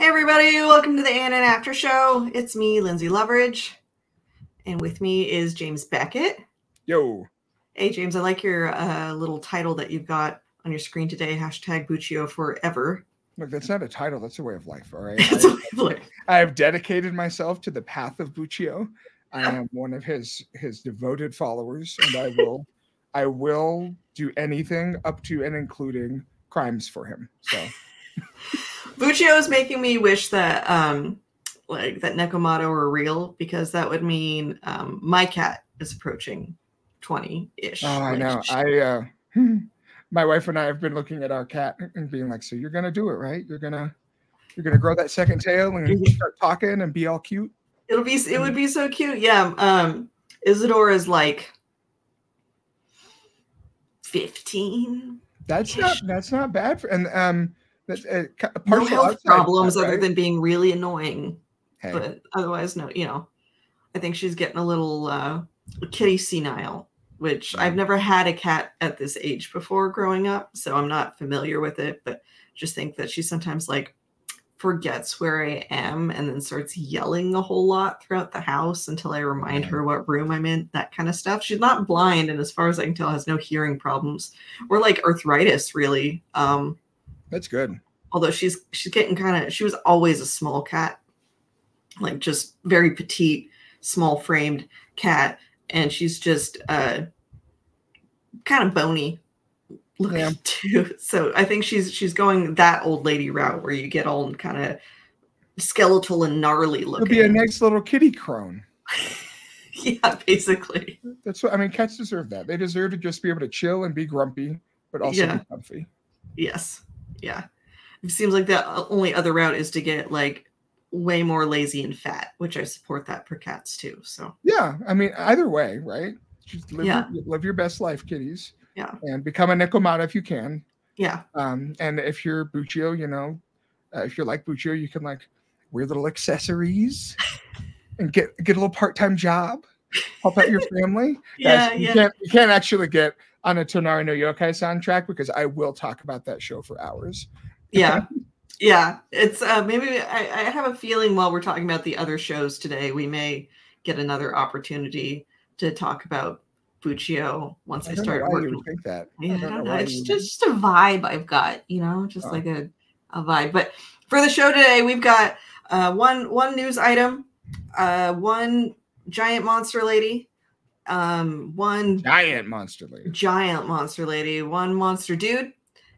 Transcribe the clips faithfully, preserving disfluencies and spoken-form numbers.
everybody, welcome to the A N N After Show. It's me, Lindsay Loveridge, and with me is James Beckett. Yo. Hey, James, I like your uh, little title that you've got on your screen today, hashtag Buccio Forever. Look, that's not a title, that's a way of life, all right? It's a way of life. I have dedicated myself to the path of Buccio. I am one of his his devoted followers, and I will I will do anything up to and including crimes for him. So Buccio is making me wish that um like that Nekomato were real, because that would mean um my cat is approaching twenty-ish. Oh, I know. She, I uh my wife and I have been looking at our cat and being like, so you're gonna do it, right? You're gonna you're gonna grow that second tail and start talking and be all cute. It'll be it would be so cute. Yeah. Um Isidore is like fifteen. That's not that's not bad for and um that's uh, no health problems that, right? other than being really annoying. Hey. But otherwise, no, you know. I think she's getting a little uh kitty senile, which I've never had a cat at this age before growing up, so I'm not familiar with it, but just think that she sometimes like forgets where I am and then starts yelling a whole lot throughout the house until I remind her what room I'm in, that kind of stuff. She's not blind, and as far as I can tell, has no hearing problems or like arthritis, really. Um, That's good. Although she's she's getting kind of, she was always a small cat, like just very petite, small framed cat, and she's just uh, kind of bony looking yeah. too. So I think she's she's going that old lady route where you get all kind of skeletal and gnarly looking. It'll be a nice little kitty crone. Yeah, basically. That's what I mean. Cats deserve that. They deserve to just be able to chill and be grumpy, but also yeah. be comfy. Yes. Yeah. It seems like the only other route is to get like way more lazy and fat, which I support that for cats too. So yeah, I mean, either way, right? Just live, yeah. your, live your best life, kitties. Yeah. And become a Nekomata if you can. Yeah. Um, and if you're Buccio, you know, uh, if you're like Buccio, you can like wear little accessories and get get a little part-time job, help out your family. yeah, Guys, you yeah. can't you can't actually get on a Tonari no Yokai soundtrack because I will talk about that show for hours. Yeah. Yeah. It's uh maybe I, I have a feeling while we're talking about the other shows today, we may get another opportunity to talk about Buccio once I, I start why working. You would think that. Yeah, I I don't don't know know. why It's you just, just a vibe I've got, you know, just Oh. like a, a vibe. But for the show today, we've got uh, one one news item, uh, one giant monster lady, um, one giant monster lady, giant monster lady, one monster dude,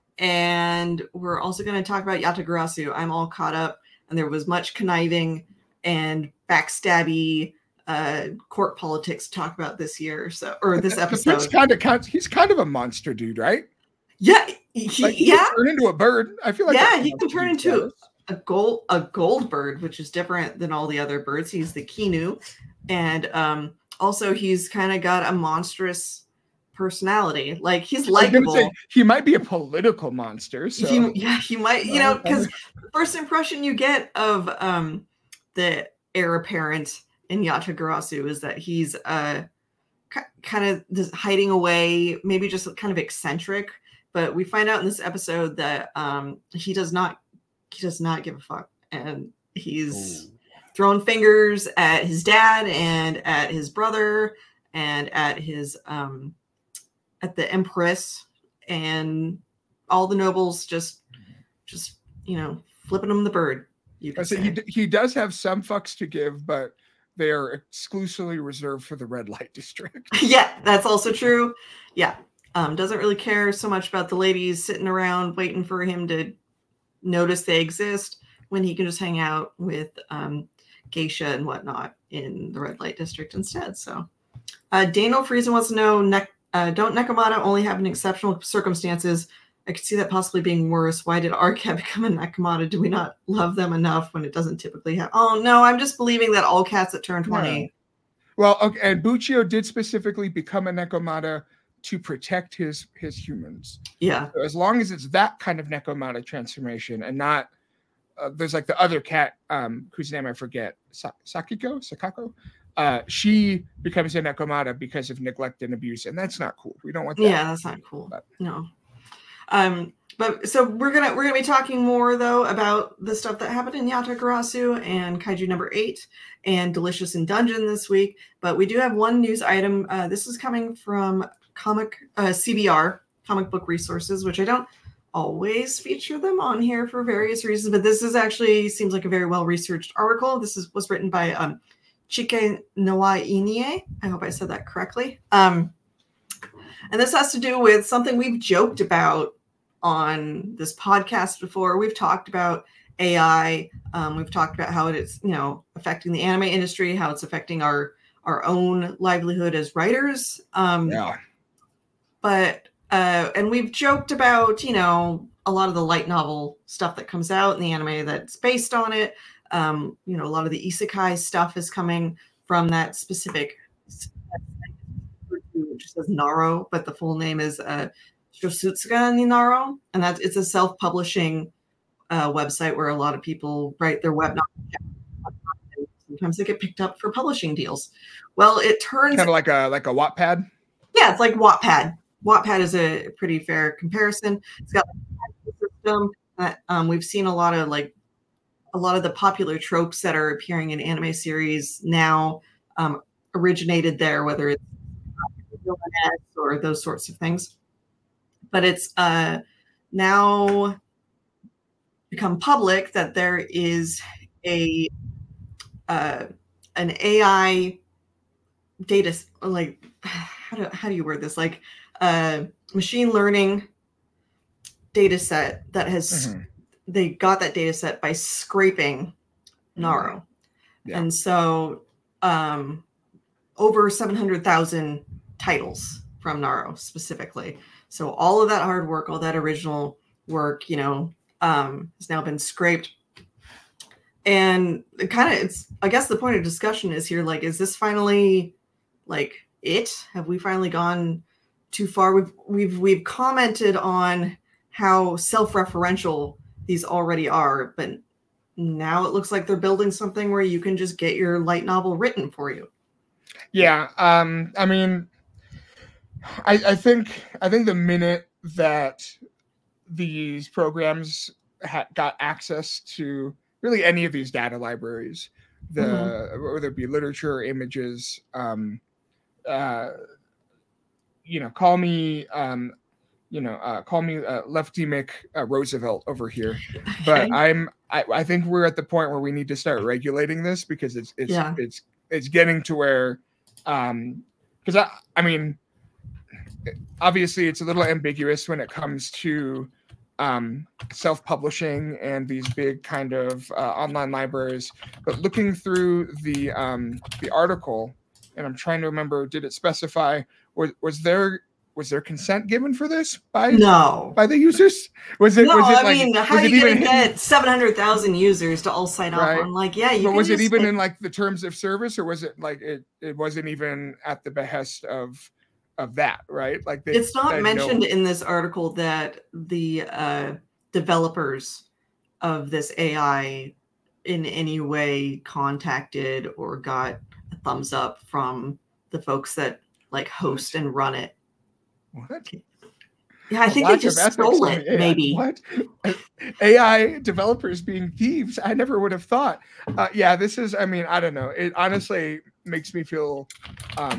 and we're also going to talk about Yatagarasu. I'm all caught up, and there was much conniving and backstabby uh court politics to talk about this year, so or this episode. He's kind of he's kind of a monster dude, right? Yeah, he, like he yeah. can turn into a bird. I feel like yeah, he can turn into status. a gold a gold bird, which is different than all the other birds. He's the Kinu, and um also he's kind of got a monstrous personality. Like he's likable. He might be a political monster. So he, yeah, he might. You know, because the first impression you get of um the heir apparent in Yatagarasu is that he's uh k- kind of this hiding away, maybe just kind of eccentric. But we find out in this episode that um he does not he does not give a fuck, and he's Ooh. throwing fingers at his dad and at his brother and at his um at the Empress and all the nobles, just just you know flipping him the bird. You could I say say. he he does have some fucks to give, but they are exclusively reserved for the red light district. Yeah, that's also true. Yeah. Um, doesn't really care so much about the ladies sitting around waiting for him to notice they exist when he can just hang out with um, geisha and whatnot in the red light district instead. So uh, Daniel Friesen wants to know, ne- uh, don't Nekomata only have in exceptional circumstances? I could see that possibly being worse. Why did our cat become a Nekomata? Do we not love them enough when it doesn't typically happen? Oh, no, I'm just believing that all cats that turn twenty. Yeah. Well, okay, and Buccio did specifically become a Nekomata to protect his his humans. Yeah. So as long as it's that kind of Nekomata transformation and not, uh, there's like the other cat, um, whose name I forget, Sa- Sakiko? Sakako? Uh, she becomes a Nekomata because of neglect and abuse, and that's not cool. We don't want that. Yeah, that's not cool. But. No. Um, but so we're gonna we're gonna be talking more though about the stuff that happened in Yatagarasu and Kaiju number eight and Delicious in Dungeon this week. But we do have one news item. Uh, this is coming from comic uh, C B R, Comic Book Resources, which I don't always feature them on here for various reasons. But this is actually seems like a very well researched article. This is was written by um, Chike Noa Inie. I hope I said that correctly. Um, and this has to do with something we've joked about on this podcast before. We've talked about A I. Um, we've talked about how it is, you know, affecting the anime industry, how it's affecting our our own livelihood as writers. Um, Yeah. But uh, and we've joked about, you know, a lot of the light novel stuff that comes out in the anime that's based on it. Um, you know, a lot of the isekai stuff is coming from that specific, which says Naro, but the full name is uh, Shosutsuga ni Naro, and that's it's a self-publishing uh, website where a lot of people write their web novels. Sometimes they get picked up for publishing deals. Well, it turns Kind of like a like a Wattpad. Yeah, it's like Wattpad. Wattpad is a pretty fair comparison. It's got a system that um, we've seen a lot of like a lot of the popular tropes that are appearing in anime series now um, originated there, whether it's villainess or those sorts of things. But it's uh, now become public that there is a uh, an A I data, like how do how do you word this? Like a uh, machine learning data set that has mm-hmm. they got that data set by scraping Naro, mm-hmm. yeah. and so um, over seven hundred thousand titles from Naro specifically. So all of that hard work, all that original work, you know, um, has now been scraped. And it kind of, it's, I guess the point of discussion is here, like, is this finally like it? Have we finally gone too far? We've, we've, we've commented on how self-referential these already are, but now it looks like they're building something where you can just get your light novel written for you. Yeah. Um, I mean, I, I think, I think the minute that these programs ha- got access to really any of these data libraries, the mm-hmm. whether it be literature or images, um, uh, you know, call me, um, you know, uh, call me uh, Leftimic uh, Roosevelt over here, but I'm, I, I think we're at the point where we need to start regulating this because it's, it's, yeah. it's, it's getting to where, um, because I, I mean, obviously it's a little ambiguous when it comes to um, self-publishing and these big kind of uh, online libraries. But looking through the um, the article, and I'm trying to remember, did it specify was was there was there consent given for this by no by the users? Was it? No, was it I like, mean, how are you going to get seven hundred thousand users to all sign right. off on? Like, yeah, you. But can was just it even say, in like the terms of service, or was it like it? It wasn't even at the behest of. of that, right? Like they, it's not mentioned know. in this article that the uh, developers of this A I in any way contacted or got a thumbs up from the folks that like host and run it. What? Yeah, I think they just stole it, A I. maybe. What? A I developers being thieves? I never would have thought. Uh, yeah, this is, I mean, I don't know. It honestly makes me feel, um,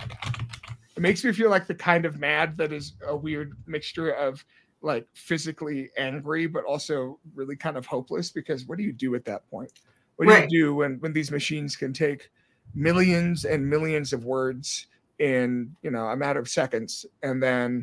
it makes me feel like the kind of mad that is a weird mixture of like physically angry, but also really kind of hopeless, because what do you do at that point? What do right. you do when, when these machines can take millions and millions of words in, you know, a matter of seconds, and then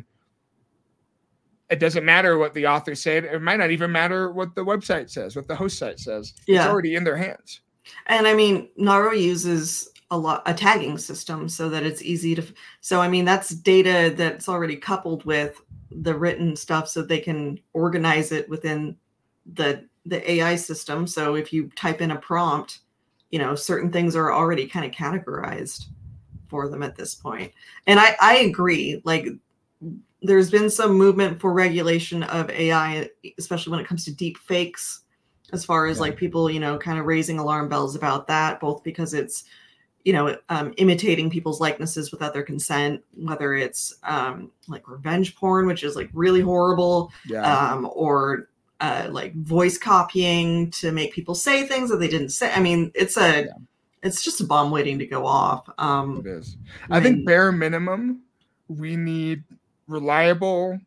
it doesn't matter what the author said. It might not even matter what the website says, what the host site says. Yeah. It's already in their hands. And I mean, Naro uses a lot a tagging system so that it's easy to. So I mean, that's data that's already coupled with the written stuff, so they can organize it within the the A I system. So if you type in a prompt, you know, certain things are already kind of categorized for them at this point. And I I agree. Like, there's been some movement for regulation of A I, especially when it comes to deep fakes, as far as yeah. like people, you know, kind of raising alarm bells about that, both because it's, you know, um, imitating people's likenesses without their consent, whether it's um, like revenge porn, which is like really horrible, Yeah. um, or uh, like voice copying to make people say things that they didn't say. I mean, it's a, yeah. it's just a bomb waiting to go off. Um, it is. I think bare minimum, we need reliable,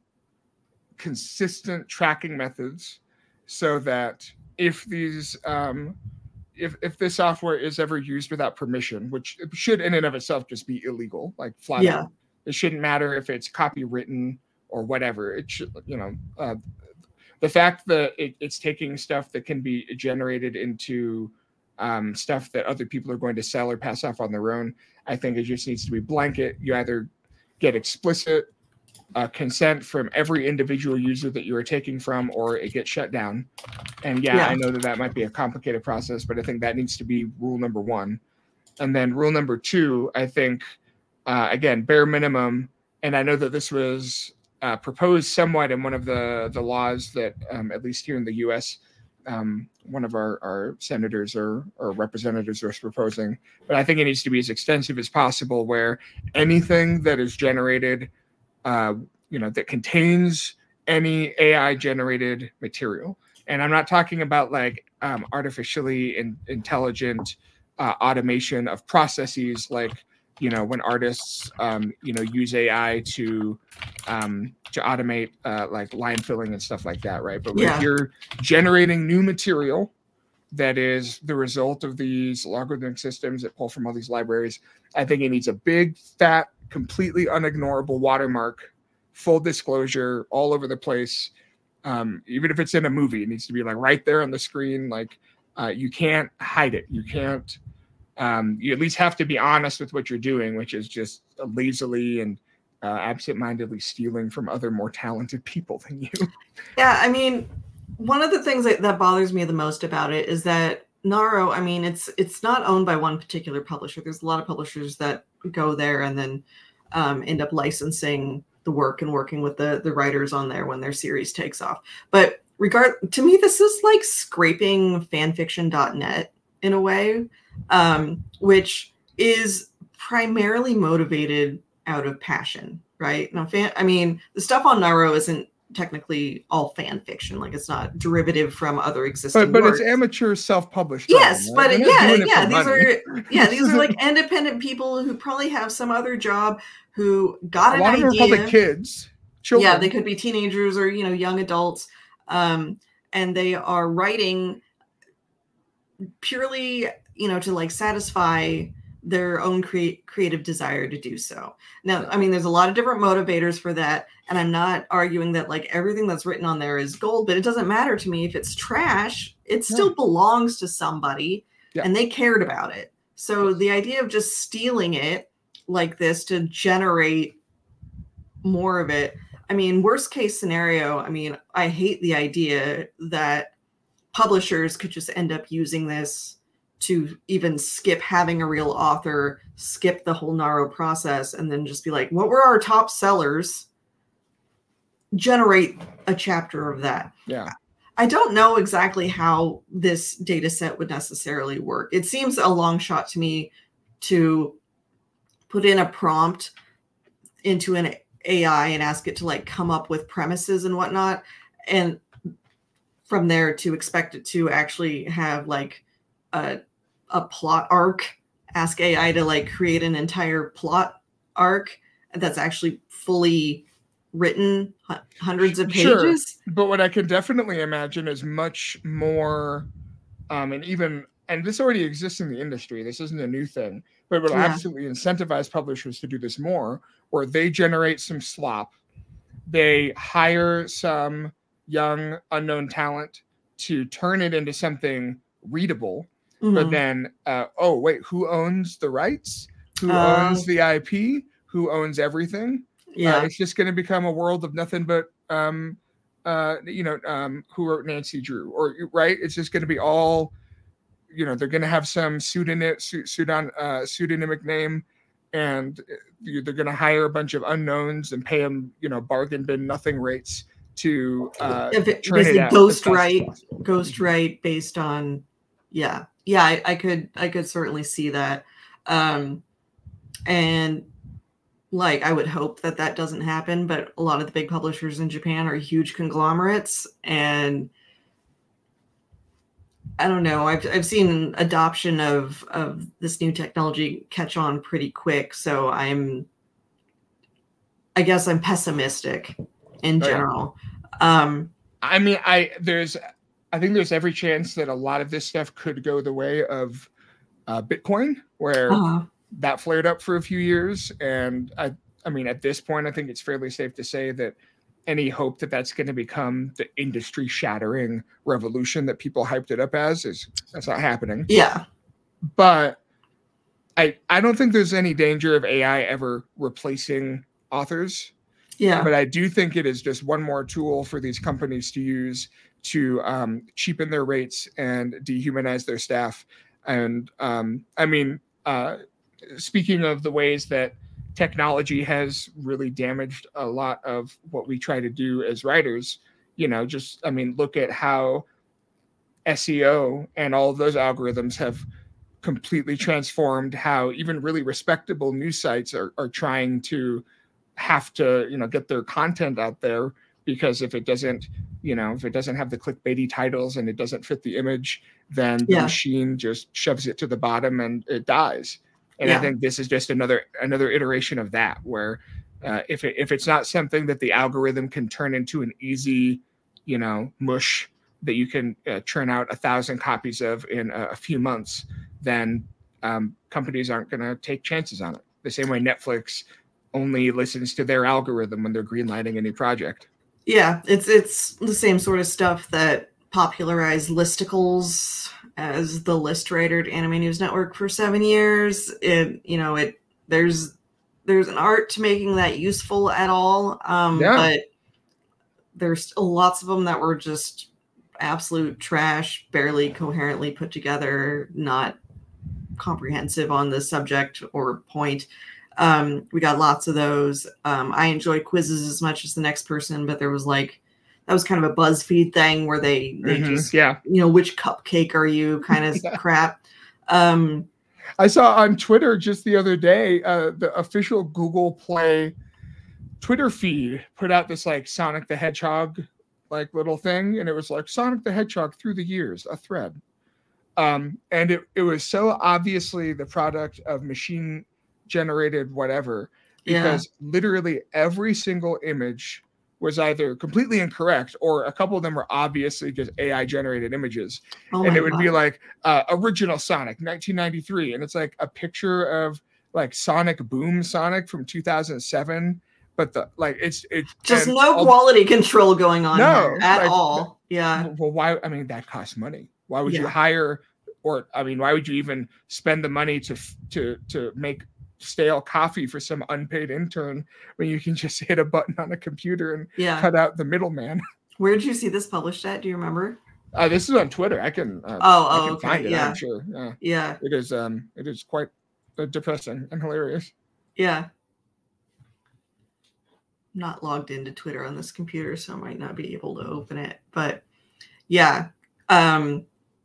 consistent tracking methods so that if these, um, if if this software is ever used without permission, which should in and of itself just be illegal, like flat yeah. out, it shouldn't matter if it's copywritten or whatever. It should, you know, uh, the fact that it, it's taking stuff that can be generated into um, stuff that other people are going to sell or pass off on their own, I think it just needs to be blanket. You either get explicit uh, consent from every individual user that you are taking from, or it gets shut down. And yeah, yeah, I know that that might be a complicated process, but I think that needs to be rule number one. And then rule number two, I think, uh, again, bare minimum. And I know that this was uh, proposed somewhat in one of the, the laws that, um, at least here in the U S, um, one of our, our senators or, or representatives was proposing. But I think it needs to be as extensive as possible, where anything that is generated, uh, you know, that contains any A I generated material. And I'm not talking about like um, artificially in, intelligent uh, automation of processes, like, you know, when artists, um, you know, use A I to um, to automate uh, like line filling and stuff like that, right? But yeah. if you're generating new material that is the result of these logarithmic systems that pull from all these libraries, I think it needs a big, fat, completely unignorable watermark, full disclosure all over the place. Um, even if it's in a movie, it needs to be like right there on the screen. Like uh, you can't hide it. You can't, um, you at least have to be honest with what you're doing, which is just lazily and uh, absentmindedly stealing from other more talented people than you. Yeah. I mean, one of the things that, that bothers me the most about it is that Naro, I mean, it's, it's not owned by one particular publisher. There's a lot of publishers that go there and then um, end up licensing the work and working with the the writers on there when their series takes off. But regard to me, this is like scraping fanfiction dot net in a way, um, which is primarily motivated out of passion, right? Now, fan, I mean, the stuff on Naro isn't technically all fan fiction, like it's not derivative from other existing but but works. It's amateur self-published yes drama, right? But yeah yeah these money. are yeah these are like independent people who probably have some other job, who got an a lot idea. of them are probably kids, children. Yeah, they could be teenagers or, you know, young adults, um and they are writing purely, you know, to like satisfy their own cre- creative desire to do so. Now, I mean, there's a lot of different motivators for that. And I'm not arguing that like everything that's written on there is gold, but it doesn't matter to me if it's trash. It still yeah. belongs to somebody yeah. and they cared about it. So the idea of just stealing it like this to generate more of it. I mean, worst case scenario, I mean, I hate the idea that publishers could just end up using this to even skip having a real author, skip the whole Naro process, and then just be like, what were our top sellers? Generate a chapter of that. Yeah. I don't know exactly how this data set would necessarily work. It seems a long shot to me to put in a prompt into an A I and ask it to like come up with premises and whatnot. And from there to expect it to actually have like a, a plot arc, ask A I to like create an entire plot arc that's actually fully written, hundreds of pages. Sure. But what I can definitely imagine is much more, um, and even, and this already exists in the industry. This isn't a new thing, but it will yeah. absolutely incentivize publishers to do this more, where they generate some slop. They hire some young unknown talent to turn it into something readable. Mm-hmm. But then, uh, oh, wait, who owns the rights? Who uh, owns the I P? Who owns everything? Yeah. Uh, it's just going to become a world of nothing but, um, uh, you know, um, who wrote Nancy Drew, or right? It's just going to be all, you know, they're going to have some pseudonym, pseudon, uh, pseudonymic name, and they're going to hire a bunch of unknowns and pay them, you know, bargain bin nothing rates to uh, it, turn it out. Ghost right, ghost right, based on, yeah, yeah. I, I could, I could certainly see that. Um, and like, I would hope that that doesn't happen, but a lot of the big publishers in Japan are huge conglomerates, and I don't know. I've I've seen adoption of of this new technology catch on pretty quick, so I'm, I guess I'm pessimistic in general. Oh, yeah. Um, I mean, I there's, I think there's every chance that a lot of this stuff could go the way of uh, Bitcoin, where uh-huh. that flared up for a few years, and I, I mean, at this point, I think it's fairly safe to say that any hope that that's going to become the industry-shattering revolution that people hyped it up as is that's not happening. Yeah, but I I don't think there's any danger of A I ever replacing authors. Yeah, but I do think it is just one more tool for these companies to use to um, cheapen their rates and dehumanize their staff. And um, I mean, uh, speaking of the ways that technology has really damaged a lot of what we try to do as writers, you know, just, I mean, look at how S E O and all of those algorithms have completely transformed how even really respectable news sites are, are trying to have to, you know, get their content out there, because if it doesn't, you know, if it doesn't have the clickbaity titles and it doesn't fit the image, then the yeah. machine just shoves it to the bottom and it dies. And yeah. I think this is just another another iteration of that, where uh, if it, if it's not something that the algorithm can turn into an easy, you know, mush that you can uh, churn out a thousand copies of in a, a few months, then um, companies aren't going to take chances on it. The same way Netflix only listens to their algorithm when they're greenlighting a new project. Yeah, it's it's the same sort of stuff that popularized listicles as the list writer at Anime News Network for seven years. It, you know, it there's there's an art to making that useful at all, um, yeah. but there's still lots of them that were just absolute trash, barely coherently put together, not comprehensive on the subject or point. Um, we got lots of those. Um, I enjoy quizzes as much as the next person, but there was like, that was kind of a BuzzFeed thing where they, they mm-hmm, just, yeah. you know, which cupcake are you kind of yeah. crap. Um, I saw on Twitter just the other day, uh, the official Google Play Twitter feed put out this like Sonic the Hedgehog, like little thing. And it was like Sonic the Hedgehog through the years, a thread. Um, and it, it was so obviously the product of machine generated whatever, because yeah. literally every single image was either completely incorrect or a couple of them were obviously just A I generated images. Oh and it would God. be like uh, original Sonic nineteen ninety-three. And it's like a picture of like Sonic Boom Sonic from two thousand seven. But the like it's it's just no all, quality control going on no, here at like, all. Yeah. Well, why? I mean, that costs money. Why would yeah. you hire, or I mean, why would you even spend the money to to to make stale coffee for some unpaid intern when you can just hit a button on a computer and yeah. cut out the middleman? Where did you see this published at? Do you remember? Uh, this is on Twitter. I can. Uh, oh, oh, I can okay. find it. Yeah. I'm sure. Yeah. yeah. It is. Um. It is quite uh, depressing and hilarious. Yeah. I'm not logged into Twitter on this computer, so I might not be able to open it. But yeah. Um.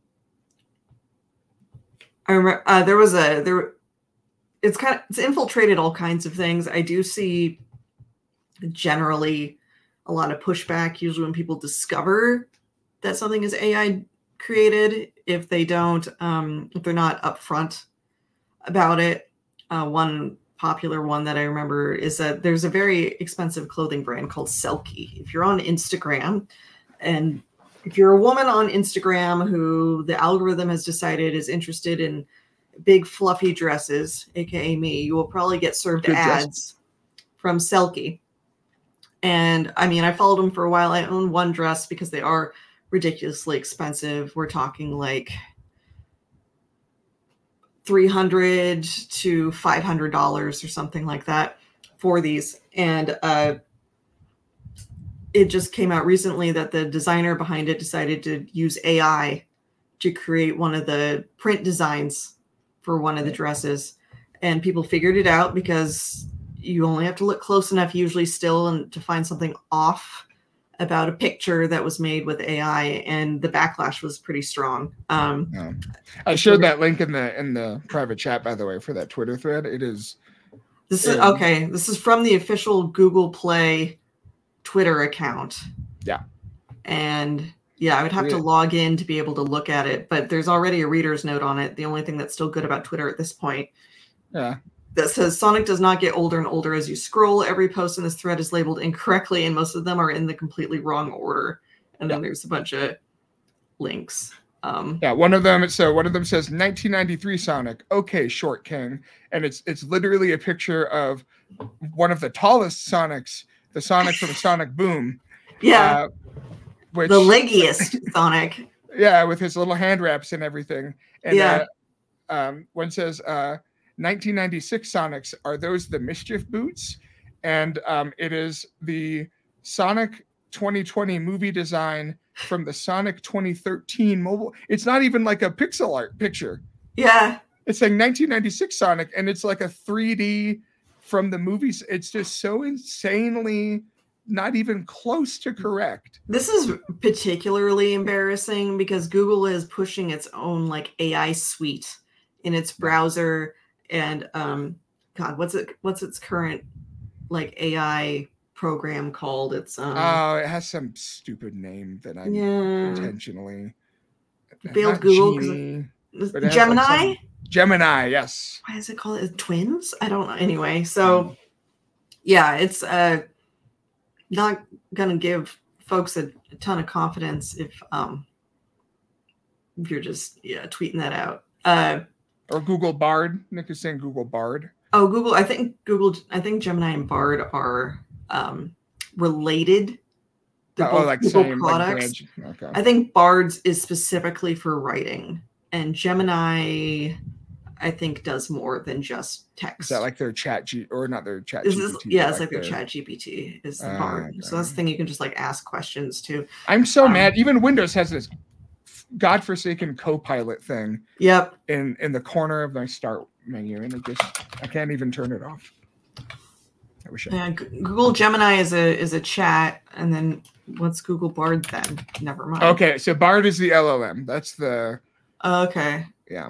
I remember uh, there was a there. It's kind of it's infiltrated all kinds of things. I do see generally a lot of pushback, usually when people discover that something is A I created, if they don't, um, if they're not upfront about it. Uh, one popular one that I remember is that there's a very expensive clothing brand called Selkie. If you're on Instagram, and if you're a woman on Instagram who the algorithm has decided is interested in big fluffy dresses, aka me, you will probably get served Good ads dress. from Selkie. And I mean, I followed them for a while. I own one dress because they are ridiculously expensive. We're talking like three hundred to five hundred dollars or something like that for these. And uh, it just came out recently that the designer behind it decided to use A I to create one of the print designs for one of the dresses, and people figured it out because you only have to look close enough usually still and to find something off about a picture that was made with A I, and the backlash was pretty strong. Um, yeah. I showed that link in the in the private chat, by the way, for that Twitter thread. It is. This is um, okay. This is from the official Google Play Twitter account. Yeah. And yeah, I would have to log in to be able to look at it, but there's already a reader's note on it. The only thing that's still good about Twitter at this point. Yeah. That says Sonic does not get older and older as you scroll. Every post in this thread is labeled incorrectly, and most of them are in the completely wrong order. And then yeah. there's a bunch of links. Um, yeah, one of them. So one of them says nineteen ninety-three Sonic. Okay, Short King, and it's it's literally a picture of one of the tallest Sonics, the Sonic from Sonic Boom. Yeah, uh, which, the leggiest Sonic. Yeah, with his little hand wraps and everything. And yeah, uh, um, one says uh, nineteen ninety-six Sonics. Are those the Mischief boots? And um, it is the Sonic twenty twenty movie design from the Sonic twenty thirteen mobile. It's not even like a pixel art picture. Yeah. It's like nineteen ninety-six Sonic, and it's like a three D from the movies. It's just so insanely not even close to correct. This is particularly embarrassing because Google is pushing its own like A I suite in its browser, and um God, what's it what's its current like A I program called? It's um oh, it has some stupid name that I yeah. intentionally failed Google. Gemini. Like some, Gemini, yes. Why is it called it? Twins? I don't know. Anyway, so mm. yeah, it's uh not gonna give folks a, a ton of confidence if um if you're just yeah tweeting that out. Uh, or Google Bard. Nick is saying Google Bard. Oh, Google. I think Google. I think Gemini and Bard are um, related. They're oh, like Google same products. Like okay. I think Bard's is specifically for writing, and Gemini, I think, does more than just text. Is that like their chat G or not their chat? Is G P T, this, yeah, it's like like their, their chat G P T is the uh, Bard. okay. So that's the thing you can just like ask questions to. I'm so um, mad. Even Windows has this godforsaken Copilot thing. Yep. In in the corner of my start menu, and it just I can't even turn it off. I wish I yeah, Google Gemini is a is a chat, and then what's Google Bard then? Never mind. Okay, so Bard is the L L M. That's the. Okay. Yeah.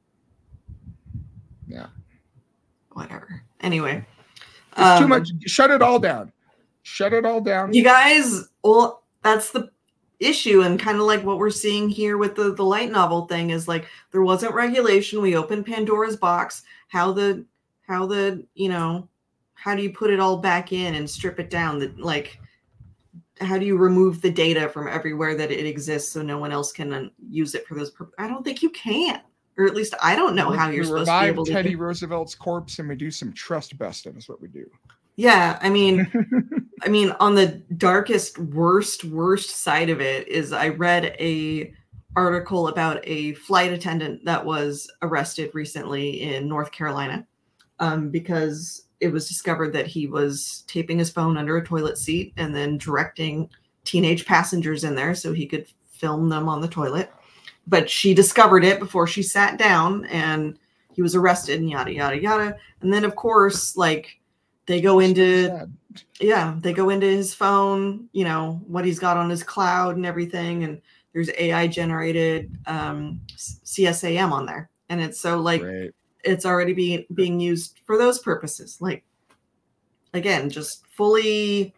Yeah. Whatever. Anyway, it's um, too much. Shut it all down. Shut it all down. You guys, well, that's the issue, and kind of like what we're seeing here with the the light novel thing is like there wasn't regulation. We opened Pandora's box. How the how the you know how do you put it all back in and strip it down? That like how do you remove the data from everywhere that it exists so no one else can use it for those purposes? I don't think you can, or at least I don't know how you're we supposed to be able to. Teddy do- Roosevelt's corpse, and we do some trust busting. Is what we do. Yeah, I mean, I mean, on the darkest, worst, worst side of it is I read a article about a flight attendant that was arrested recently in North Carolina um, because it was discovered that he was taping his phone under a toilet seat and then directing teenage passengers in there so he could film them on the toilet. But she discovered it before she sat down, and he was arrested and yada, yada, yada. And then, of course, like, they go into, yeah, they go into his phone, you know, what he's got on his cloud and everything. And there's A I generated um, C S A M on there. And it's so like, Great. It's already being, being used for those purposes. Like, again, just fully.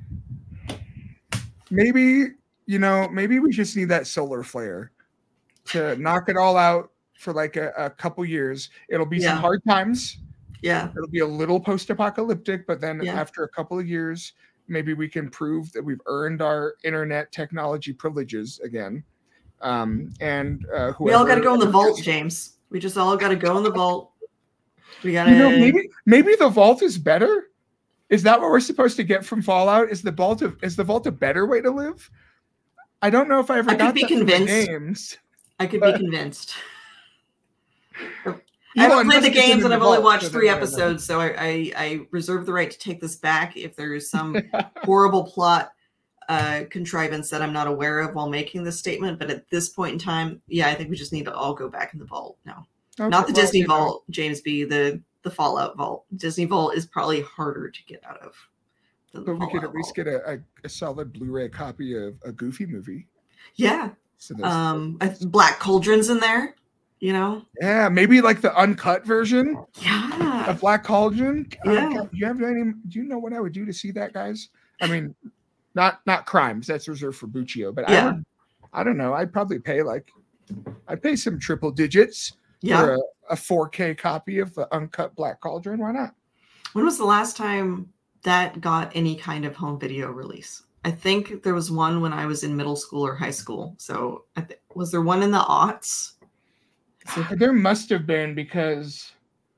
Maybe, you know, maybe we just need that solar flare to knock it all out for like a, a couple years. It'll be Yeah. some hard times. Yeah. It'll be a little post-apocalyptic, but then Yeah. after a couple of years, maybe we can prove that we've earned our internet technology privileges again. Um, and uh, we all got to go in the vault, James. We just all got to go in the vault. We got to. You know, maybe maybe the vault is better. Is that what we're supposed to get from Fallout? Is the vault a, is the vault a better way to live? I don't know if I ever I got could be that from the convinced. games. I could but- be convinced. I Elon haven't played the Musk is games in and the I've only vault, watched so three then I know. episodes, so I, I, I reserve the right to take this back if there is some horrible plot uh, contrivance that I'm not aware of while making this statement. But at this point in time, yeah, I think we just need to all go back in the vault. No, Okay, not the well, Disney you know. vault, James B. The the Fallout vault. Disney vault is probably harder to get out of. Doesn't But we fall could out at of least all. get a, a, a solid Blu-ray copy of a Goofy movie. Yeah. So this, Um, I- Black Cauldron's in there, you know? yeah, maybe like the uncut version Yeah. of Black Cauldron. Yeah. Uh, God, you have any? Do you know what I would do to see that, guys? I mean, not not Crimes. That's reserved for Buccio. But Yeah. I would. I don't know. I'd probably pay like. I'd pay some triple digits Yeah. for a, a four K copy of the uncut Black Cauldron. Why not? When was the last time that got any kind of home video release? I think there was one when I was in middle school or high school. So I th- was there one in the aughts? So- There must have been, because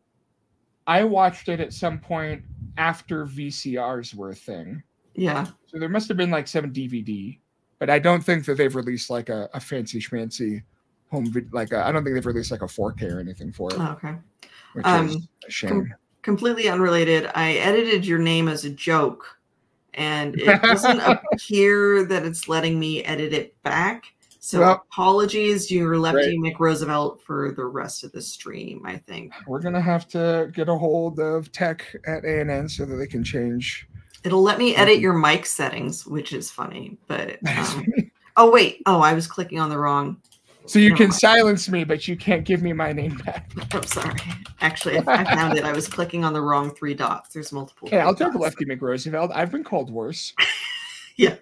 I watched it at some point after V C Rs were a thing. Yeah. So there must have been like some D V D, but I don't think that they've released like a, a fancy schmancy home vid- like I don't think they've released like a four K or anything for it. Oh, okay. Which Um, is a shame. Com- completely unrelated. I edited your name as a joke, and it doesn't appear that it's letting me edit it back. So Well, apologies, you're Lefty McRoosevelt for the rest of the stream, I think. We're gonna have to get a hold of tech at A and N so that they can change. It'll let me edit your mic settings, which is funny. But um, oh wait, oh I was clicking on the wrong. So you No, can I- silence me, but you can't give me my name back. I'm sorry. Actually, I, I found it. I was clicking on the wrong three dots. There's multiple. Okay, I'll three take dots. Lefty McRoosevelt. I've been called worse. Yeah.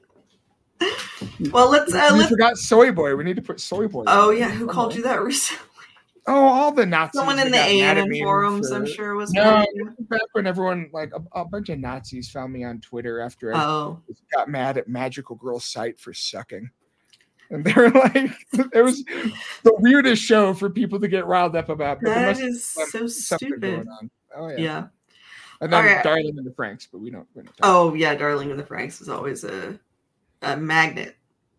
Well, let's. Uh, We let's. forgot Soy Boy. We need to put Soy Boy. Oh in yeah, there who called you somewhere. that recently? Oh, all the Nazis. Someone in that the got A mad N at N me forums, for- I'm sure, was. No, calling you. back when everyone, like a, a bunch of Nazis found me on Twitter after I Oh, got mad at Magical Girl Site for sucking. And they were like, it was the weirdest show for people to get riled up about. But there that must is be so something stupid. going on. Oh, yeah. Yeah. And then All right. Darling in the Franks, but we don't. We don't talk. Oh yeah, Darling in the Franks is always a, a magnet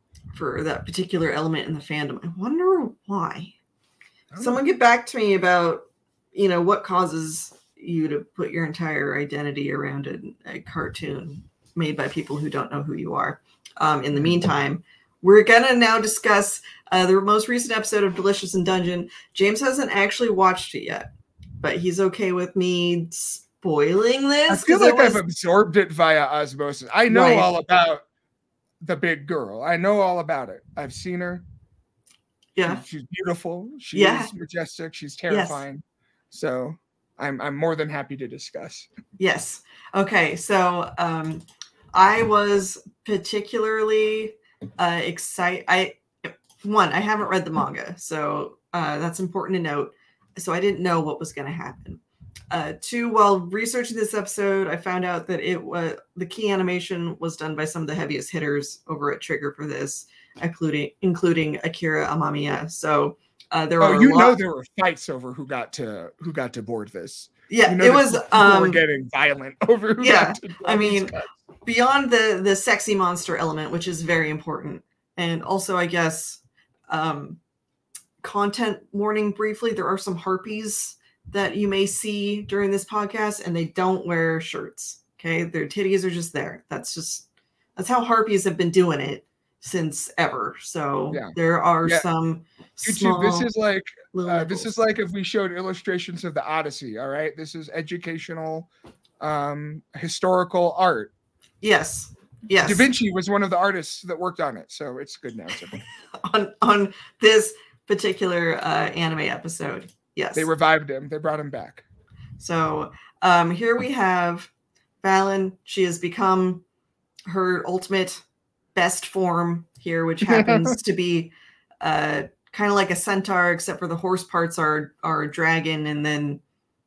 for that particular element in the fandom. I wonder why. I don't Someone know. get back to me about, you know, what causes you to put your entire identity around a, a cartoon made by people who don't know who you are. Um, in the meantime, we're gonna now discuss uh, the most recent episode of Delicious in Dungeon. James hasn't actually watched it yet, but he's okay with me spoiling this. I feel 'cause it like I've was- absorbed it via osmosis. I know Right. all about the big girl. I know all about it. I've seen her. yeah. She's, she's beautiful. She's Yeah. majestic. She's terrifying. So I'm I'm more than happy to discuss. Yes. Okay. So um, I was particularly uh, excited. I one, I haven't read the manga, so uh, that's important to note. So I didn't know what was going to happen. Uh, two, while researching this episode, I found out that it was the key animation was done by some of the heaviest hitters over at Trigger for this, including including Akira Amamiya. So uh, there Oh, are you a know lot- there were fights over who got to who got to board this. yeah, You know it that was. people were Um, getting violent over who yeah, got to I board these mean, guys. beyond the the sexy monster element, which is very important, and also I guess um, content warning briefly. There are some harpies that you may see during this podcast, and they don't wear shirts. Okay, their titties are just there. That's just that's how harpies have been doing it since ever. So Yeah. there are Yeah. some YouTube, small. this is like little uh, this nipples. is like if we showed illustrations of the Odyssey. All right, this is educational, um, historical art. yes, yes. Da Vinci was one of the artists that worked on it, so it's good now. It's okay. on on this particular uh, anime episode. Yes. They revived him. They brought him back. So um, here we have Valen. She has become her ultimate best form here, which happens to be uh, kind of like a centaur, except for the horse parts are are a dragon, and then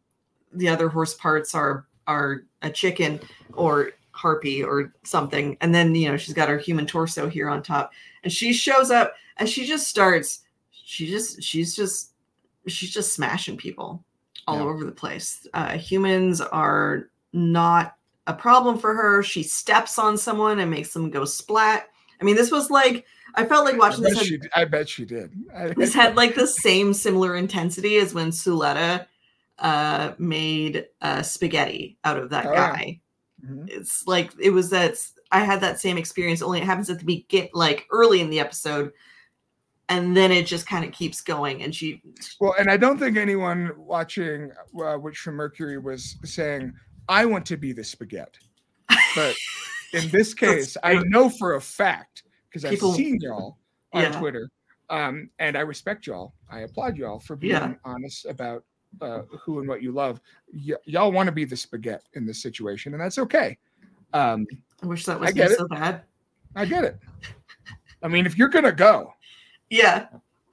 the other horse parts are are a chicken or harpy or something. And then you know she's got her human torso here on top, and she shows up and she just starts. She just she's just she's just smashing people all Yeah. over the place. Uh, humans are not a problem for her. She steps on someone and makes them go splat. I mean, this was like, I felt like I watching bet, this. she, Had, I bet she did. I, this had like the same similar intensity as when Suletta uh, made uh, spaghetti out of that Oh, yeah. guy. Mhm. It's like, it was that, I had that same experience, only it happens at the beginning, like early in the episode. And then it just kind of keeps going. And she, Well, and I don't think anyone watching uh, Witch from Mercury was saying, "I want to be the spaghetti." But in this case, I know for a fact, because I've seen y'all on yeah. Twitter, um, and I respect y'all. I applaud y'all for being yeah. honest about uh, who and what you love. Y- y'all want to be the spaghetti in this situation, and that's okay. Um, I wish that was I get me it. so bad. I get it. I mean, if you're gonna go, yeah,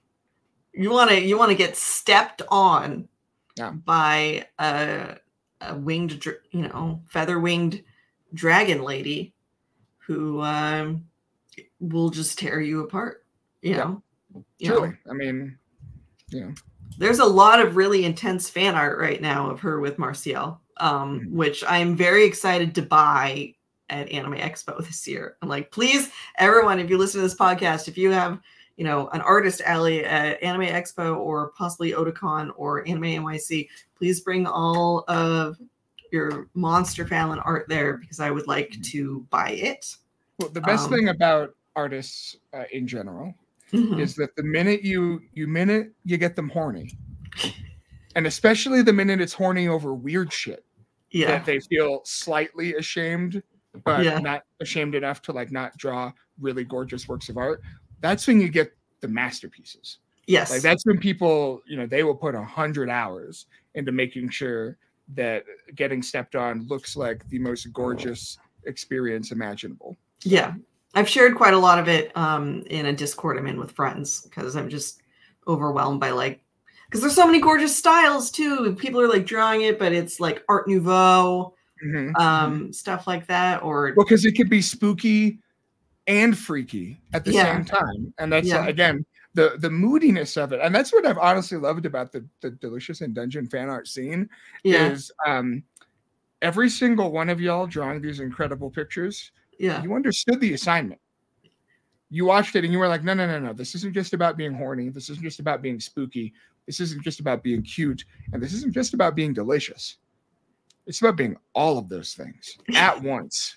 you want to you want to get stepped on yeah. by a, a winged, you know, feather winged dragon lady who um, will just tear you apart. You yeah. know, Truly. You know? I mean, you know, there's a lot of really intense fan art right now of her with Marcial, um, mm-hmm. which I'm very excited to buy at Anime Expo this year. I'm like, please, everyone, if you listen to this podcast, if you have, you know, an artist alley at Anime Expo or possibly Otakon or Anime N Y C, please bring all of your Monster Fallon art there because I would like mm-hmm. to buy it. Well, the best um, thing about artists uh, in general mm-hmm. is that the minute you you minute you get them horny, and especially the minute it's horny over weird shit, yeah, that they feel slightly ashamed, but yeah. not ashamed enough to like not draw really gorgeous works of art. That's when you get the masterpieces. Yes, like that's when people, you know, they will put a hundred hours into making sure that getting stepped on looks like the most gorgeous experience imaginable. So. Yeah. I've shared quite a lot of it um, in a Discord I'm in with friends because I'm just overwhelmed by like, because there's so many gorgeous styles too. People are like drawing it, but it's like Art Nouveau, mm-hmm. um, mm-hmm. stuff like that. Or well, because it could be spooky and freaky at the yeah. same time, and that's yeah. uh, again the the moodiness of it, and that's what I've honestly loved about the the Delicious in Dungeon fan art scene. Yeah. Is um, every single one of y'all drawing these incredible pictures. Yeah. You understood the assignment. You watched it and you were like, no, no, no, no. This isn't just about being horny. This isn't just about being spooky. This isn't just about being cute. And this isn't just about being delicious. It's about being all of those things at once.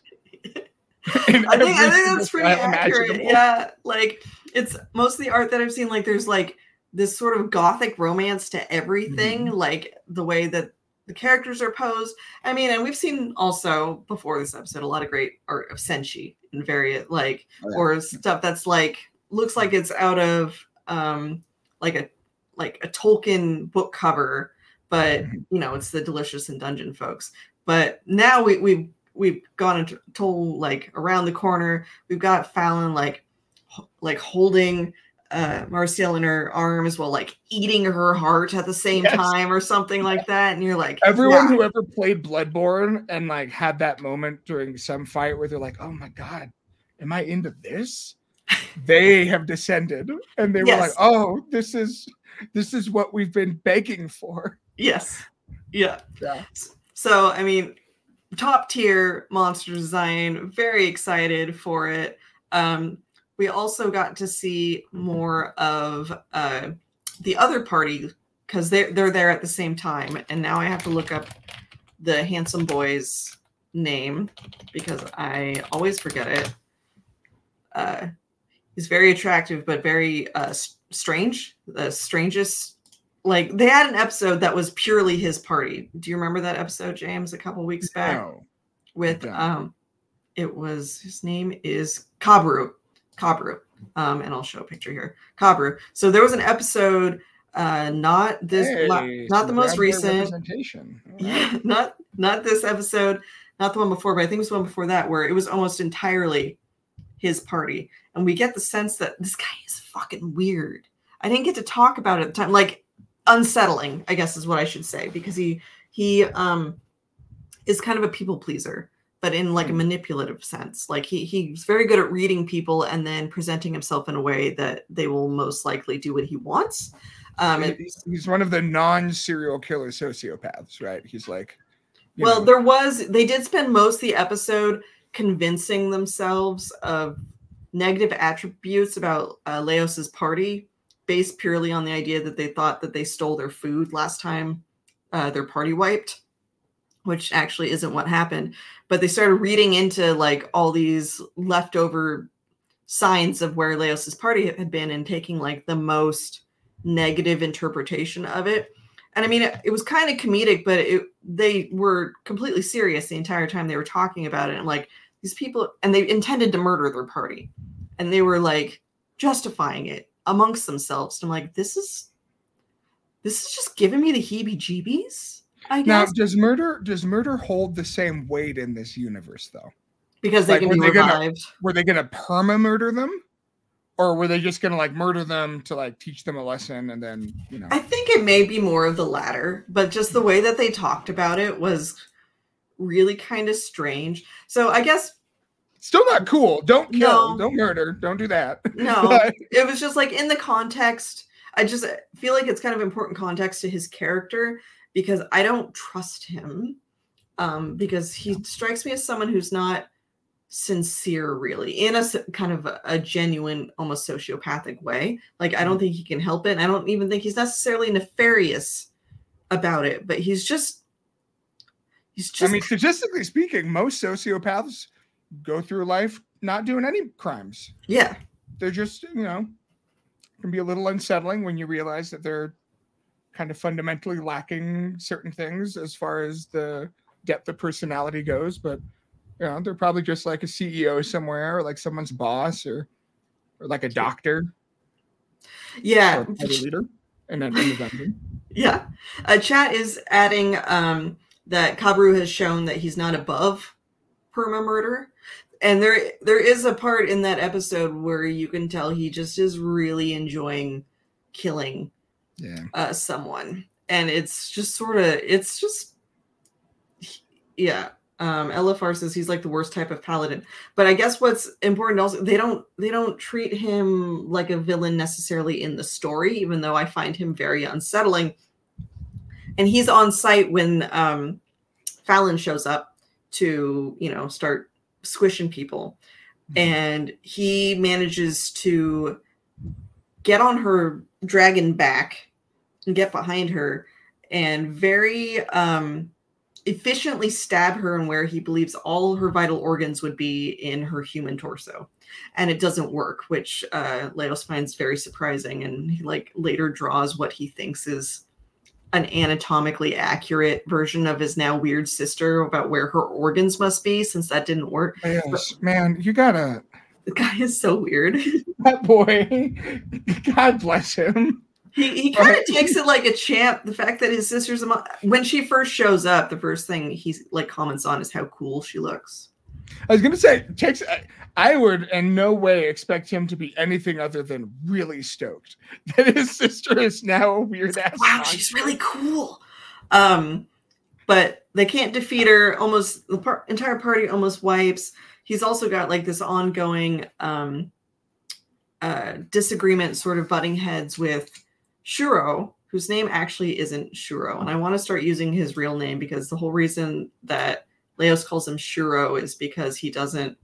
I think I think that's pretty accurate. Yeah. Like it's most of the art that I've seen, like there's like this sort of gothic romance to everything, mm-hmm. like the way that the characters are posed. I mean, and we've seen also before this episode a lot of great art of senshi and various like oh, yeah. or stuff that's like looks like it's out of um like a like a Tolkien book cover, but mm-hmm. you know, it's the Delicious in Dungeon folks. But now we we've we've gone into told like around the corner. We've got Fallon like like holding Uh, Marcial in her arms while like eating her heart at the same yes. time or something like that. And you're like, everyone yeah. who ever played Bloodborne and like had that moment during some fight where they're like, oh my God, am I into this? They have descended and they yes. were like, oh, this is, this is what we've been begging for. Yes. Yeah. Yeah. So, I mean, top tier monster design, very excited for it. Um, We also got to see more of uh, the other party because they're, they're there at the same time. And now I have to look up the handsome boy's name because I always forget it. Uh, he's very attractive, but very uh, strange. The strangest. Like they had an episode that was purely his party. Do you remember that episode, James, a couple weeks back? No, with um, it was his name is Kabru. Kabru, um, and I'll show a picture here. Kabru. So there was an episode, uh, not this, hey, not, not the most recent. Right. Yeah, not not this episode, not the one before, but I think it was the one before that, where it was almost entirely his party, and we get the sense that this guy is fucking weird. I didn't get to talk about it at the time, like unsettling, I guess is what I should say, because he he um is kind of a people pleaser. But in like a manipulative sense, like he he's very good at reading people and then presenting himself in a way that they will most likely do what he wants. Um, he's, he's one of the non-serial killer sociopaths, right? He's like, well, know. there was they did spend most of the episode convincing themselves of negative attributes about uh, Leos's party, based purely on the idea that they thought that they stole their food last time uh, their party wiped. Which actually isn't what happened, but they started reading into like all these leftover signs of where Leos's party had been and taking like the most negative interpretation of it. And I mean, it, it was kind of comedic, but it, they were completely serious the entire time they were talking about it. And like these people, and they intended to murder their party, and they were like justifying it amongst themselves. And I'm like, this is, this is just giving me the heebie-jeebies. I guess. Now, does murder does murder hold the same weight in this universe though? Because they like, can be they revived. Gonna, were they going to perma murder them? Or were they just going to like murder them to like teach them a lesson and then, you know? I think it may be more of the latter, but just the way that they talked about it was really kind of strange. So I guess still not cool. Don't kill, no, don't murder, don't do that. No, but it was just like in the context. I just feel like it's kind of important context to his character because I don't trust him um, because he strikes me as someone who's not sincere really in a kind of a, a genuine almost sociopathic way. Like I don't think he can help it. I don't even think he's necessarily nefarious about it, but he's just he's just I mean, statistically speaking, most sociopaths go through life not doing any crimes. Yeah, they're just, you know, can be a little unsettling when you realize that they're kind of fundamentally lacking certain things as far as the depth of personality goes, but you know, they're probably just like a C E O somewhere, or like someone's boss, or or like a doctor. Yeah, or a leader, and then in the dungeon. Yeah, uh, chat is adding um, that Kabru has shown that he's not above perma murder, and there there is a part in that episode where you can tell he just is really enjoying killing yeah uh, someone, and it's just sort of it's just yeah. Um, L F R says he's like the worst type of paladin, but I guess what's important also they don't they don't treat him like a villain necessarily in the story, even though I find him very unsettling. And he's on site when um, Fallon shows up to you know start squishing people, mm-hmm. and he manages to get on her dragon back and get behind her and very um, efficiently stab her in where he believes all her vital organs would be in her human torso, and it doesn't work, which uh Leos finds very surprising, and he like later draws what he thinks is an anatomically accurate version of his now weird sister about where her organs must be, since that didn't work. Yes, but, man, you gotta the guy is so weird. That boy, God bless him. He he kind of takes it like a champ. The fact that his sister's a mo- when she first shows up, the first thing he like comments on is how cool she looks. I was gonna say, takes. I would in no way expect him to be anything other than really stoked that his sister is now a weird ass. Wow, monster. She's really cool. Um, but they can't defeat her. Almost the par- entire party almost wipes. He's also got like this ongoing um, uh, disagreement, sort of butting heads with Shuro, whose name actually isn't Shuro. And I want to start using his real name because the whole reason that Leos calls him Shuro is because he doesn't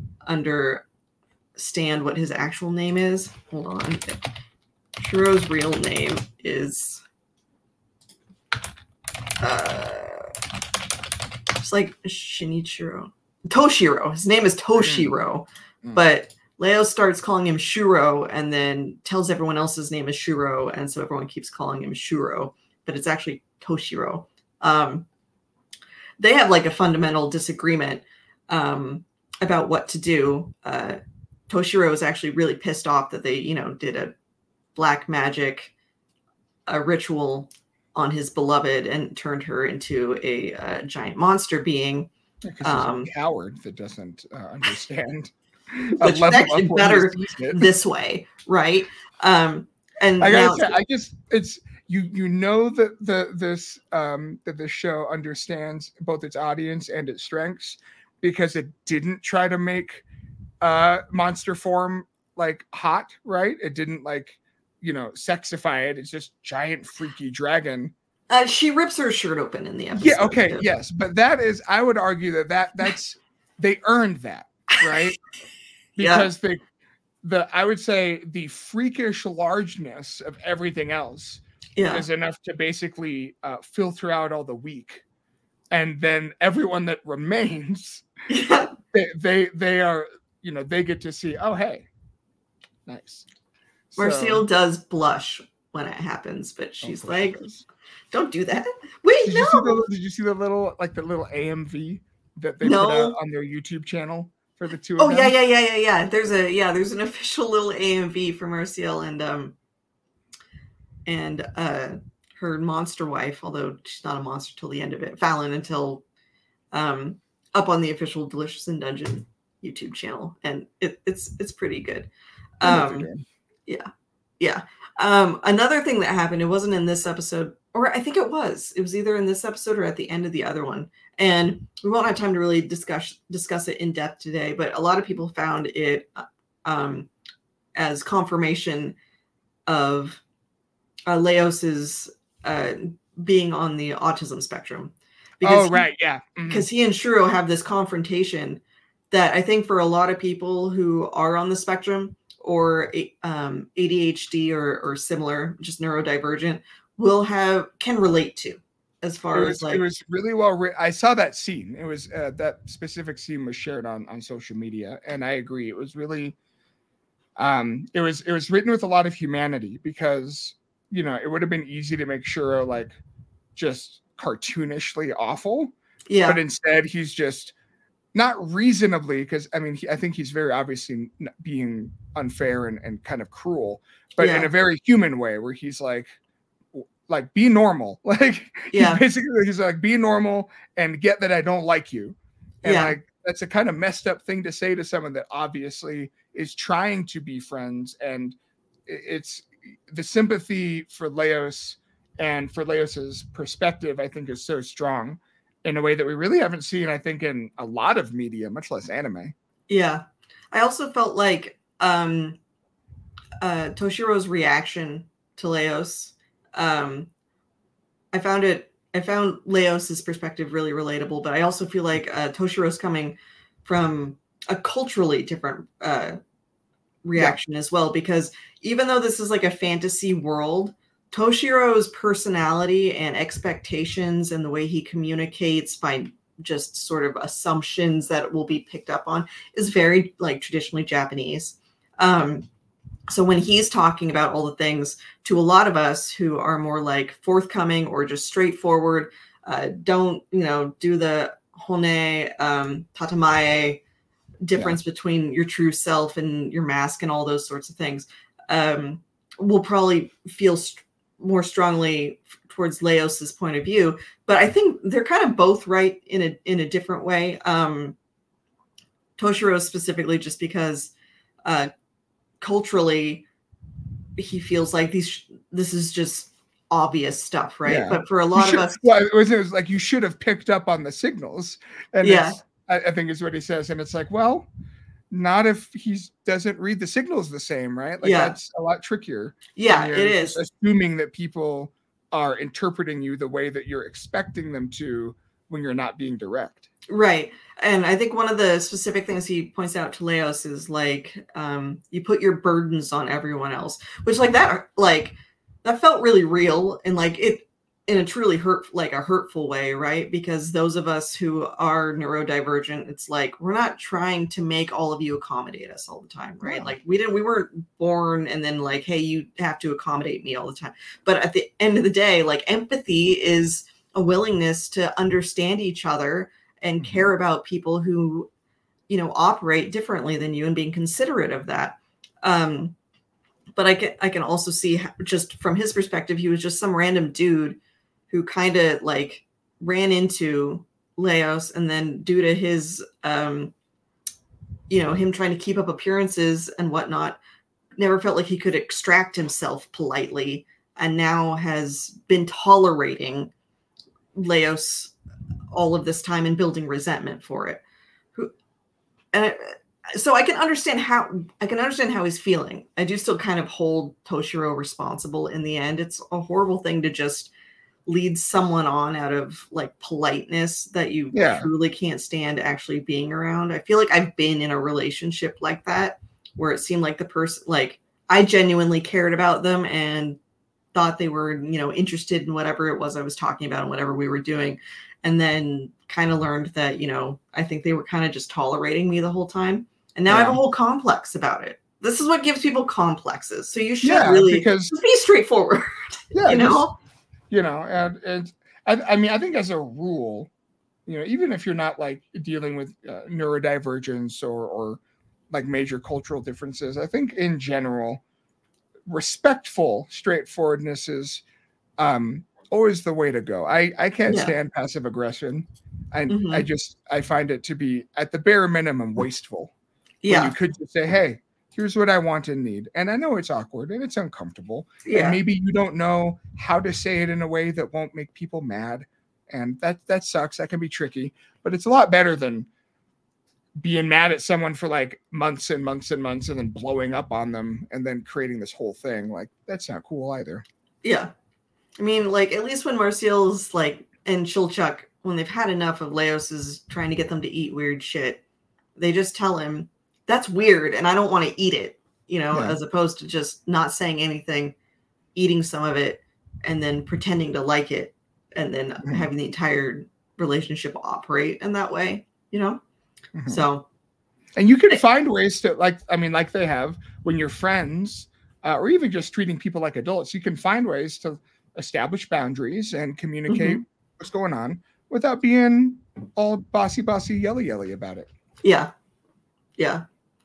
understand what his actual name is. Hold on. Shuro's real name is uh it's like Shinichiro. Toshiro. His name is Toshiro. Mm. But Leo starts calling him Shuro and then tells everyone else his name is Shuro, and so everyone keeps calling him Shuro, but it's actually Toshiro. Um, they have like a fundamental disagreement um, about what to do. Uh, Toshiro is actually really pissed off that they, you know, did a black magic a ritual on his beloved and turned her into a, a giant monster being. Because he's um, a coward that doesn't uh, understand. Which is actually better this way, right? Um, and I gotta now, say, I just it's you you know that the this um that this show understands both its audience and its strengths because it didn't try to make uh monster form like hot, right? It didn't like you know sexify it. It's just giant freaky dragon. Uh, she rips her shirt open in the episode. Yeah, okay, too. Yes, but that is I would argue that that that's they earned that, right? Because yeah. the the I would say the freakish largeness of everything else yeah. is enough to basically uh, filter out all the weak, and then everyone that remains, yeah. they, they they are you know they get to see, oh hey, nice. Marcel so, does blush when it happens, but she's Oh, like, she don't do that. Wait, did no. You see the, did you see the little, like the little A M V that they no. put out on their YouTube channel for the two of oh, them? yeah, yeah, yeah, yeah, yeah. There's a, yeah, there's an official little A M V from Marcial and, um, and, uh, her monster wife, although she's not a monster till the end of it, Fallon, until, um, up on the official Delicious in Dungeon YouTube channel. And it, it's, it's pretty good. Um, yeah. Yeah. Um, another thing that happened, it wasn't in this episode, or I think it was, it was either in this episode or at the end of the other one. And we won't have time to really discuss, discuss it in depth today, but a lot of people found it, um, as confirmation of uh, Leos's, uh, being on the autism spectrum. Because oh, right. He, yeah. Because mm-hmm. he and Shuro have this confrontation that I think for a lot of people who are on the spectrum or um, A D H D or, or similar, just neurodivergent, will have, can relate to as far it was, as like. It was really well written. I saw that scene. It was, uh, that specific scene was shared on, on social media. And I agree. It was really, um, it was, it was written with a lot of humanity because, you know, it would have been easy to make Shuro like just cartoonishly awful. Yeah. But instead he's just not reasonably, because I mean, he, I think he's very obviously being unfair and, and kind of cruel, but yeah. in a very human way where he's like, like be normal. Like yeah. he's basically, he's like, be normal and get that I don't like you. And yeah. like, that's a kind of messed up thing to say to someone that obviously is trying to be friends. And it's the sympathy for Leos and for Leos's perspective, I think is so strong in a way that we really haven't seen, I think, in a lot of media, much less anime. Yeah. I also felt like um, uh, Toshiro's reaction to Leos, um, I found it, I found Leos's perspective really relatable, but I also feel like uh, Toshiro's coming from a culturally different uh, reaction yeah. as well, because even though this is like a fantasy world, Toshiro's personality and expectations and the way he communicates by just sort of assumptions that will be picked up on is very like traditionally Japanese. Um, so when he's talking about all the things to a lot of us who are more like forthcoming or just straightforward, uh, don't, you know, do the hone, um, tatamae difference yeah. between your true self and your mask and all those sorts of things, um, will probably feel st- more strongly towards Leos's point of view, but I think they're kind of both right in a in a different way. Um, Toshiro specifically, just because uh, culturally he feels like these this is just obvious stuff, right? Yeah. But for a lot should, of us, well, it was, it was like you should have picked up on the signals, and yeah, I, I think is what he says, and it's like, well, not if he doesn't read the signals the same, right? Like yeah. that's a lot trickier. Yeah, it is. Assuming that people are interpreting you the way that you're expecting them to when you're not being direct. Right. And I think one of the specific things he points out to Leos is like, um, you put your burdens on everyone else, which like that, like that felt really real and like it, in a truly hurt, like a hurtful way, right? Because those of us who are neurodivergent, it's like, we're not trying to make all of you accommodate us all the time, right? Yeah. Like we didn't, we weren't born and then like, hey, you have to accommodate me all the time. But at the end of the day, like empathy is a willingness to understand each other and mm-hmm. care about people who, you know, operate differently than you and being considerate of that. Um, but I can, I can also see just from his perspective, he was just some random dude who kind of like ran into Leos, and then due to his, um, you know, him trying to keep up appearances and whatnot, never felt like he could extract himself politely, and now has been tolerating Leos all of this time and building resentment for it. Who, and I, so I can understand how I can understand how he's feeling. I do still kind of hold Toshiro responsible in the end. It's a horrible thing to just lead someone on out of like politeness that you yeah. truly can't stand actually being around. I feel like I've been in a relationship like that where it seemed like the person, like I genuinely cared about them and thought they were, you know, interested in whatever it was I was talking about and whatever we were doing. And then kind of learned that, you know, I think they were kind of just tolerating me the whole time. And now yeah. I have a whole complex about it. this is what gives people complexes. So you should Yeah, really because just be straightforward. yeah, you just, know, you know, and and I, I mean, I think as a rule, you know, even if you're not like dealing with uh, neurodivergence or or like major cultural differences, I think in general, respectful straightforwardness is um, always the way to go. I I can't Yeah. stand passive aggression. I I Mhm. just I find it to be at the bare minimum wasteful. When you Yeah. could just say, "Hey, here's what I want and need," and I know it's awkward and it's uncomfortable, and Yeah. maybe you don't know how to say it in a way that won't make people mad, and that that sucks. That can be tricky, but it's a lot better than being mad at someone for like months and months and months and then blowing up on them and then creating this whole thing. Like that's not cool either. Yeah. I mean, like, at least when Marcial's like and Chilchuk, when they've had enough of Leos's trying to get them to eat weird shit, they just tell him that's weird and I don't want to eat it, you know, Yeah. as opposed to just not saying anything, eating some of it, and then pretending to like it, and then Mhm. having the entire relationship operate in that way, you know? Mhm. So, and you can find ways to like, I mean, like they have when you're friends, uh, or even just treating people like adults, you can find ways to establish boundaries and communicate Mhm. what's going on without being all bossy, bossy, yelly, yelly about it. yeah. Yeah.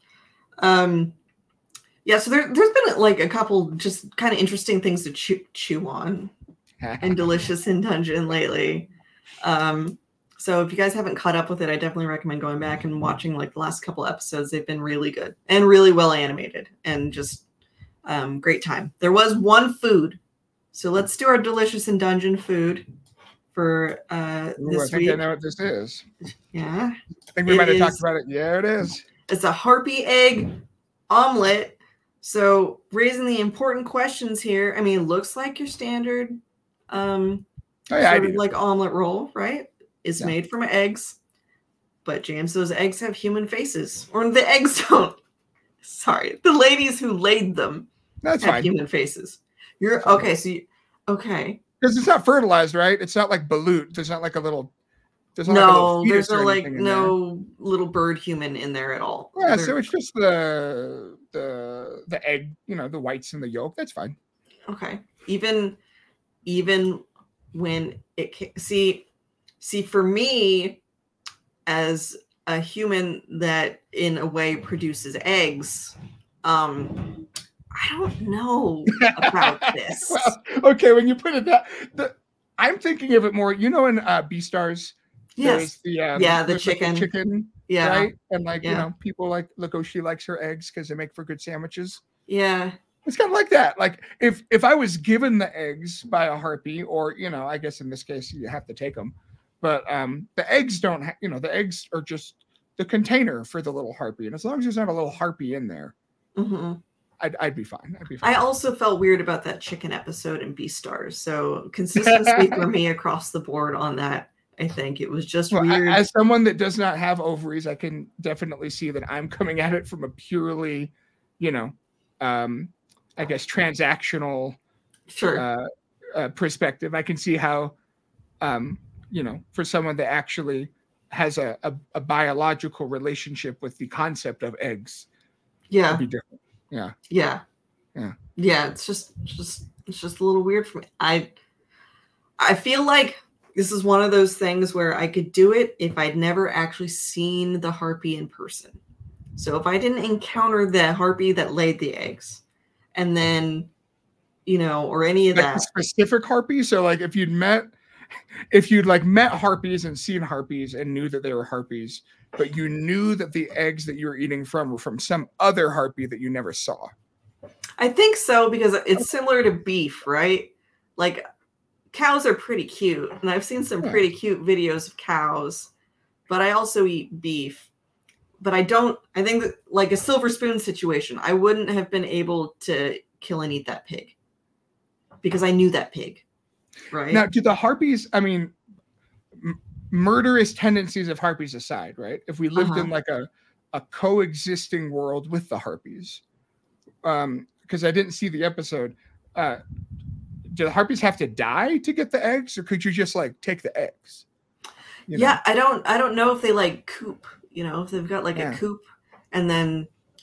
Um, yeah, so there, there's been like a couple just kind of interesting things to chew, chew on in Delicious in Dungeon lately. Um, so if you guys haven't caught up with it, I definitely recommend going back and watching like the last couple episodes. They've been really good and really well animated and just um, great time. There was one food. So let's do our Delicious in Dungeon food for uh, Ooh, this I think week. I know what this is. Yeah. I think we It might have is- talked about it. Yeah, it is. It's a harpy egg omelet. So raising the important questions here. I mean, it looks like your standard um, Oh, yeah, I sort of do. like omelet roll, right? It's Yeah. made from eggs. But James, those eggs have human faces. Or the eggs don't. Sorry. The ladies who laid them That's have fine. human faces. You're Fine. okay, so you, okay. Because it's not fertilized, right? It's not like balut. There's not like a little there's not No, like a little there's fetus or no like anything in there. no little bird human in there at all. Yeah, They're- so it's just the the the egg, you know, the whites and the yolk. That's fine. okay. Even even when it ca- see see for me as a human that in a way produces eggs, um I don't know about this. Well, okay, when you put it that the, I'm thinking of it more, you know, in uh Beastars, Yes. there's the um, Yeah, the there's like chicken. chicken, Yeah. right? And like, you Yeah. know, people like look, oh, she likes her eggs because they make for good sandwiches. Yeah. It's kind of like that. Like if if I was given the eggs by a harpy, or you know, I guess in this case you have to take them, but um, the eggs don't. Ha- you know, the eggs are just the container for the little harpy, and as long as there's not a little harpy in there, hmm I'd I'd be fine. I'd be fine. I also felt weird about that chicken episode in Beastars. So consistency for me across the board on that. I think it was just Well, weird. as someone that does not have ovaries, I can definitely see that I'm coming at it from a purely, you know, um, I guess transactional sure. uh, uh, perspective. I can see how, um, you know, for someone that actually has a, a, a biological relationship with the concept of eggs, yeah. it'd be different. Yeah. Yeah. Yeah. Yeah. It's just, just, it's just a little weird for me. I, I feel like this is one of those things where I could do it if I'd never actually seen the harpy in person. So if I didn't encounter the harpy that laid the eggs, and then, you know, or any of Like that. the specific harpy. So like if you'd met, if you'd like met harpies and seen harpies and knew that they were harpies, but you knew that the eggs that you were eating from were from some other harpy that you never saw. I think so, because it's similar to beef, right? Like cows are pretty cute, and I've seen some Yeah. pretty cute videos of cows, but I also eat beef. But I don't, I think that like a silver spoon situation, I wouldn't have been able to kill and eat that pig because I knew that pig, right? Now, do the harpies, I mean, m- murderous tendencies of harpies aside, right? If we lived Uh-huh. in like a, a coexisting world with the harpies, um, because I didn't see the episode, uh, do the harpies have to die to get the eggs, or could you just like take the eggs? You know? Yeah, I don't I don't know if they like coop, you know, if they've got like Yeah. a coop and then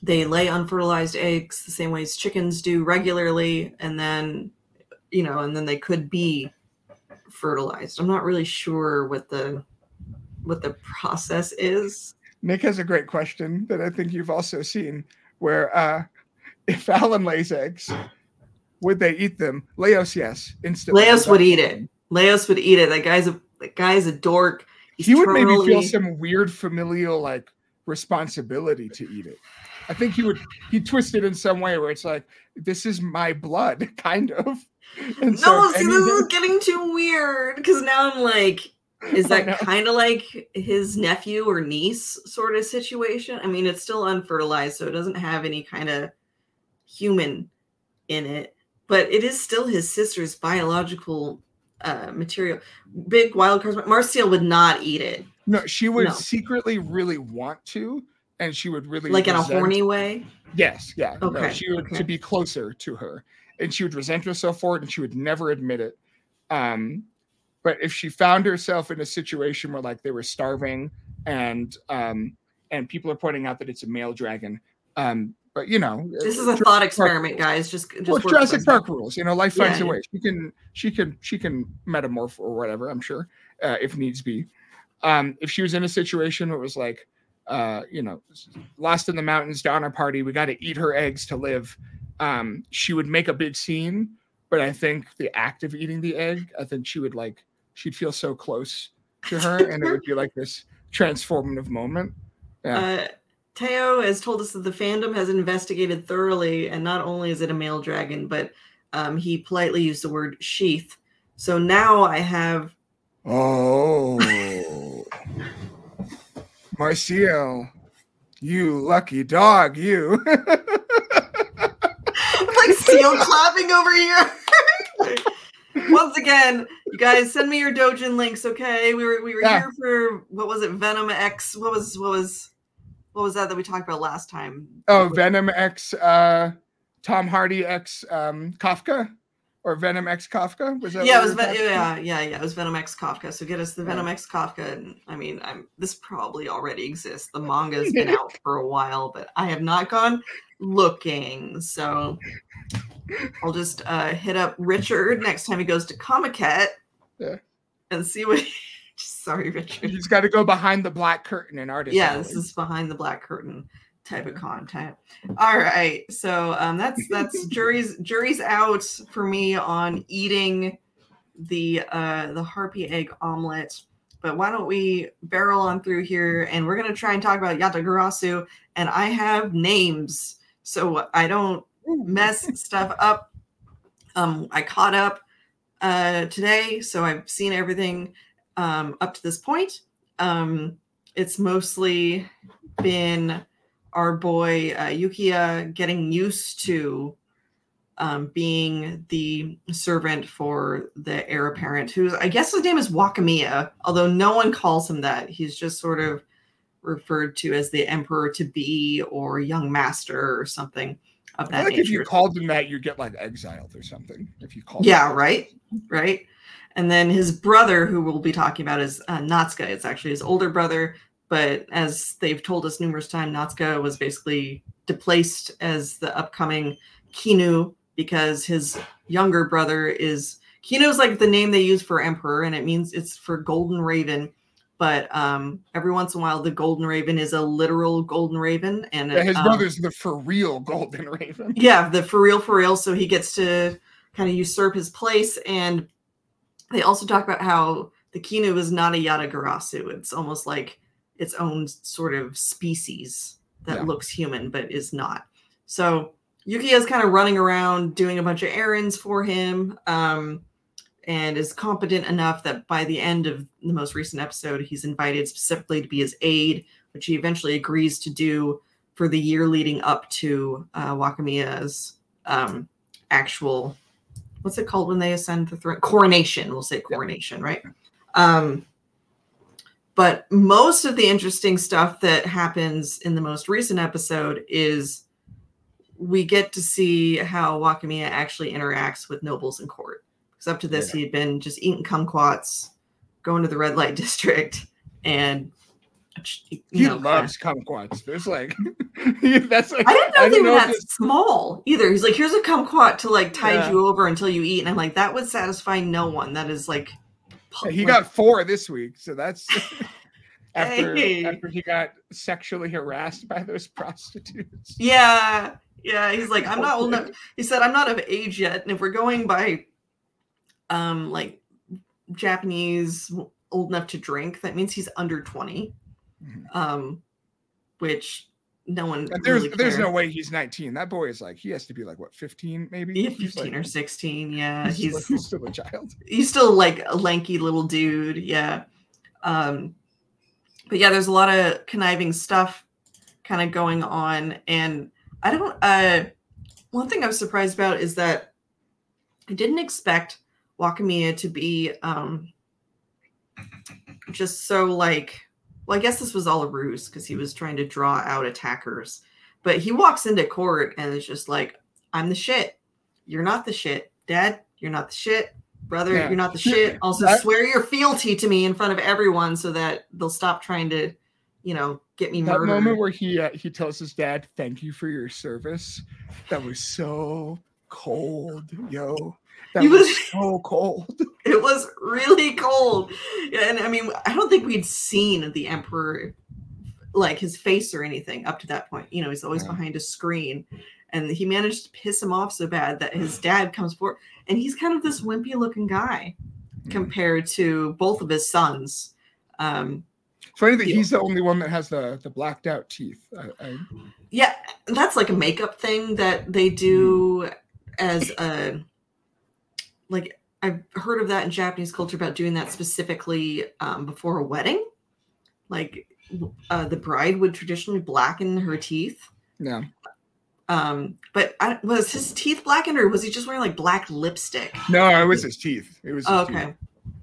they lay unfertilized eggs the same way as chickens do regularly, and then, you know, and then they could be fertilized. I'm not really sure what the what the process is. Nick has a great question that I think you've also seen, where uh, if Alan lays eggs, would they eat them? Leos, yes, instantly. Leos would eat it. Leos would eat it. That guy's a that guy's a dork. He's he would terminally... maybe feel some weird familial like responsibility to eat it. I think he would he twist it in some way where it's like, this is my blood, kind of. And no, so see, anything... this is getting too weird because now I'm like, is that kind of like his nephew or niece sort of situation? I mean, it's still unfertilized, so it doesn't have any kind of human in it, but it is still his sister's biological uh, material. Big wild cards. Marciel would not eat it. No, she would no. secretly really want to, and she would really like resent... in a horny way. Yes, yeah. Okay. No, she would okay. to be closer to her, and she would resent herself for it, and she would never admit it. Um, but if she found herself in a situation where like they were starving, and um, and people are pointing out that it's a male dragon, um, but you know, this is a thought experiment, guys. Just, just well, Jurassic Park rules. You know, life finds yeah, a yeah. way. She can, she can, she can metamorph or whatever. I'm sure, uh, if needs be. Um, if she was in a situation where it was like, uh, you know, lost in the mountains, Donner Party, we got to eat her eggs to live. Um, she would make a big scene, but I think the act of eating the egg, I think she would like, she'd feel so close to her, and it would be like this transformative moment. Yeah. Uh, Teo has told us that the fandom has investigated thoroughly, and not only is it a male dragon, but um, he politely used the word sheath. So now I have. Oh, Marciel, you lucky dog, you. I'm like seal clapping over here. Once again, you guys send me your Dojin links, okay? We were we were yeah. here for what was it? Venom X. What was what was what was that that we talked about last time? Oh, Venom X. Uh, Tom Hardy X. Um, Kafka, or Venom X Kafka. Was that? Yeah, it was. Ve- yeah, yeah, yeah. It was Venom X Kafka. So get us the Venom yeah. X Kafka. And I mean, I'm this probably already exists. The manga's been out for a while, but I have not gone looking. So I'll just uh, hit up Richard next time he goes to Comiket. Yeah. And see what. He, sorry, Richard. He's got to go behind the black curtain and artist. Yeah, alley. This is behind the black curtain type of content. All right, so um, that's that's jury's jury's out for me on eating the uh, the harpy egg omelet. But why don't we barrel on through here, and we're gonna try and talk about Yatagarasu. And I have names, so I don't mess stuff up. Um, I caught up uh, today, so I've seen everything um, up to this point. Um, it's mostly been our boy uh, Yukiya getting used to um, being the servant for the heir apparent, who I guess his name is Wakamiya, although no one calls him that. He's just sort of referred to as the emperor to be or young master or something of that I think nature. if you called him that, you'd get like exiled or something. If you called yeah, him right, right. And then his brother, who we'll be talking about, is uh, Natsuka. It's actually his older brother, but as they've told us numerous times, Natsuka was basically displaced as the upcoming Kinu because his younger brother is Kinu is like the name they use for emperor, and it means it's for golden raven. But um, every once in a while, the golden raven is a literal golden raven, and yeah, his um, brother's the for real golden raven. Yeah, the for real, for real. So he gets to kind of usurp his place. And they also talk about how the Kinu is not a Yatagarasu. It's almost like its own sort of species that yeah. looks human but is not. So Yukiya is kind of running around doing a bunch of errands for him. Um, and is competent enough that by the end of the most recent episode, he's invited specifically to be his aide, which he eventually agrees to do for the year leading up to uh, Wakamiya's um, actual, what's it called when they ascend the throne? Coronation. We'll say coronation, yeah. right? Um, but most of the interesting stuff that happens in the most recent episode is we get to see how Wakamiya actually interacts with nobles in court. Up to this, yeah. he had been just eating kumquats, going to the red light district, and You he know, loves kumquats. There's like that's like I didn't know I they don't were know if that it's- small either. He's like, here's a kumquat to like tide Yeah. you over until you eat, and I'm like, that would satisfy no one. That is like, Yeah, he like- got four this week, so that's after Hey. after he got sexually harassed by those prostitutes. yeah, yeah. He's like, I'm not old enough. He said, I'm not of age yet, and if we're going by, um, like Japanese old enough to drink, that means he's under twenty. Mhm. Um, which no one And there's really there's cared. no way he's nineteen. That boy is like he has to be like what fifteen maybe. Yeah, He's fifteen like- or sixteen. Yeah, he's, he's still, he's still a child. he's still like a lanky little dude. Yeah. Um, but yeah, there's a lot of conniving stuff kind of going on. And I don't, uh, one thing I was surprised about is that I didn't expect Wakamiya to be um, just so like, well, I guess this was all a ruse because he was trying to draw out attackers. But he walks into court and is just like, I'm the shit. You're not the shit. Dad, you're not the shit. Brother, Yeah. you're not the shit. Also, That- swear your fealty to me in front of everyone so that they'll stop trying to, you know, get me That murdered. moment where he uh, he tells his dad, "Thank you for your service," that was so cold, yo. That He was, was- so cold. It was really cold. Yeah, and I mean, I don't think we'd seen the Emperor, like his face or anything up to that point. You know, he's always Yeah. behind a screen. And he managed to piss him off so bad that his dad comes forward. And he's kind of this wimpy looking guy compared to both of his sons. Um, Funny that Yeah. he's the only one that has the the blacked out teeth. I, I, yeah, that's like a makeup thing that they do as a, like, I've heard of that in Japanese culture about doing that specifically um, before a wedding. Like uh, the bride would traditionally blacken her teeth. yeah. Um, but I, was his teeth blackened or was he just wearing like black lipstick? No, it was his teeth. It was his Oh, teeth. okay.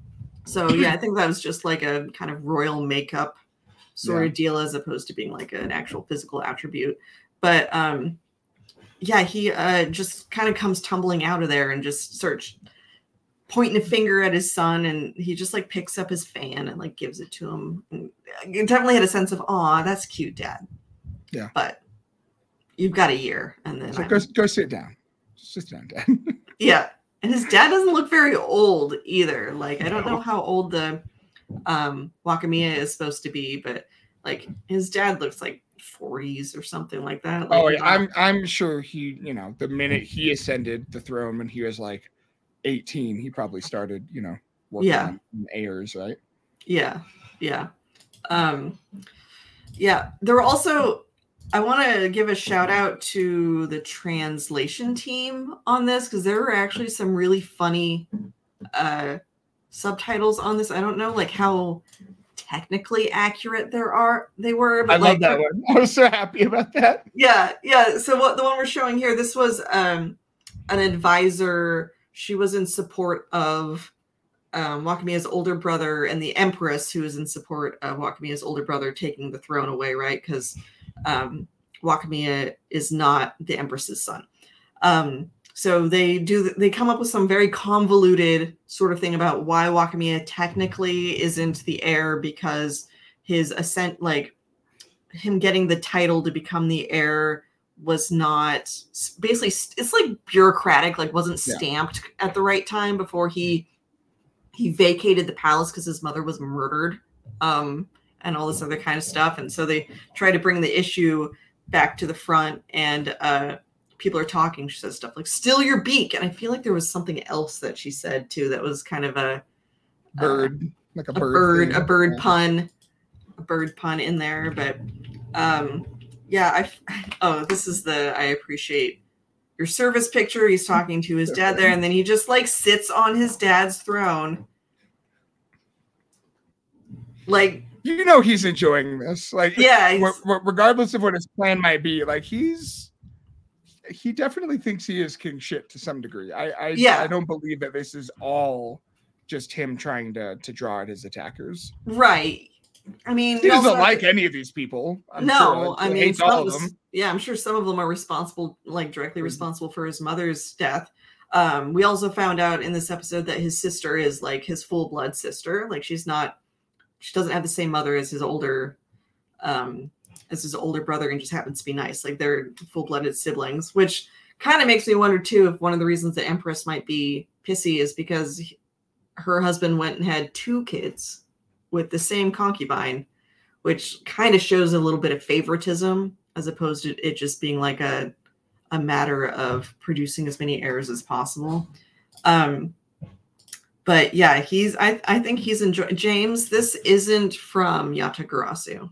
So yeah, I think that was just like a kind of royal makeup sort Yeah. of deal as opposed to being like an actual physical attribute. But um, yeah, he uh, just kind of comes tumbling out of there and just starts pointing a finger at his son, and he just like picks up his fan and like gives it to him. And I definitely had a sense of, "Aw, that's cute, Dad." Yeah. But you've got a year, and then So I'm- go go sit down. Sit down, Dad. yeah. And his dad doesn't look very old either. Like, I don't know No. how old the um, Wakamiya is supposed to be, but like his dad looks like forties or something like that. Like, Oh yeah, I'm I'm sure he, you know, the minute he ascended the throne when he was like eighteen, he probably started, you know, working Yeah. on heirs, right? Yeah. Yeah. Um, yeah. There were also, I want to give a shout out to the translation team on this because there were actually some really funny uh, subtitles on this. I don't know like how technically accurate there are they were, but I like love that one. I was so happy about that. yeah, yeah. So what the one we're showing here, this was um, an advisor. She was in support of um, Wakamiya's older brother and the Empress, who was in support of Wakamiya's older brother taking the throne away, right? Because um, Wakamiya is not the Empress's son. Um, so they do. They come up with some very convoluted sort of thing about why Wakamiya technically isn't the heir because his ascent, like him getting the title to become the heir, was not basically. It's like bureaucratic, like wasn't Yeah. stamped at the right time before he he vacated the palace because his mother was murdered, um, and all this other kind of stuff. And so they try to bring the issue back to the front, and uh, people are talking. She says stuff like "still your beak," and I feel like there was something else that she said too that was kind of a Bird, like a a bird, bird, thing. a bird Yeah. pun, a bird pun in there. But um, yeah, I oh, this is the I appreciate your service picture. He's talking to his dad there, and then he just like sits on his dad's throne. Like, You know he's enjoying this. Like, yeah, w- he's- w- regardless of what his plan might be, like he's he definitely thinks he is king shit to some degree. I I, Yeah. I don't believe that this is all just him trying to to draw at his attackers. right. I mean, He we also doesn't have like to- any of these people. I'm no, sure. I He mean, hates some all of of us- them. yeah, I'm sure some of them are responsible, like directly Mhm. responsible for his mother's death. Um, we also found out in this episode that his sister is like his full blood sister. Like she's not, she doesn't have the same mother as his older um, as his older brother and just happens to be nice. Like they're full-blooded siblings, which kind of makes me wonder too if one of the reasons the Empress might be pissy is because her husband went and had two kids with the same concubine, which kind of shows a little bit of favoritism as opposed to it just being like a a matter of producing as many heirs as possible. Um, but yeah, he's I, I think he's enjoying James. This isn't from Yatagarasu.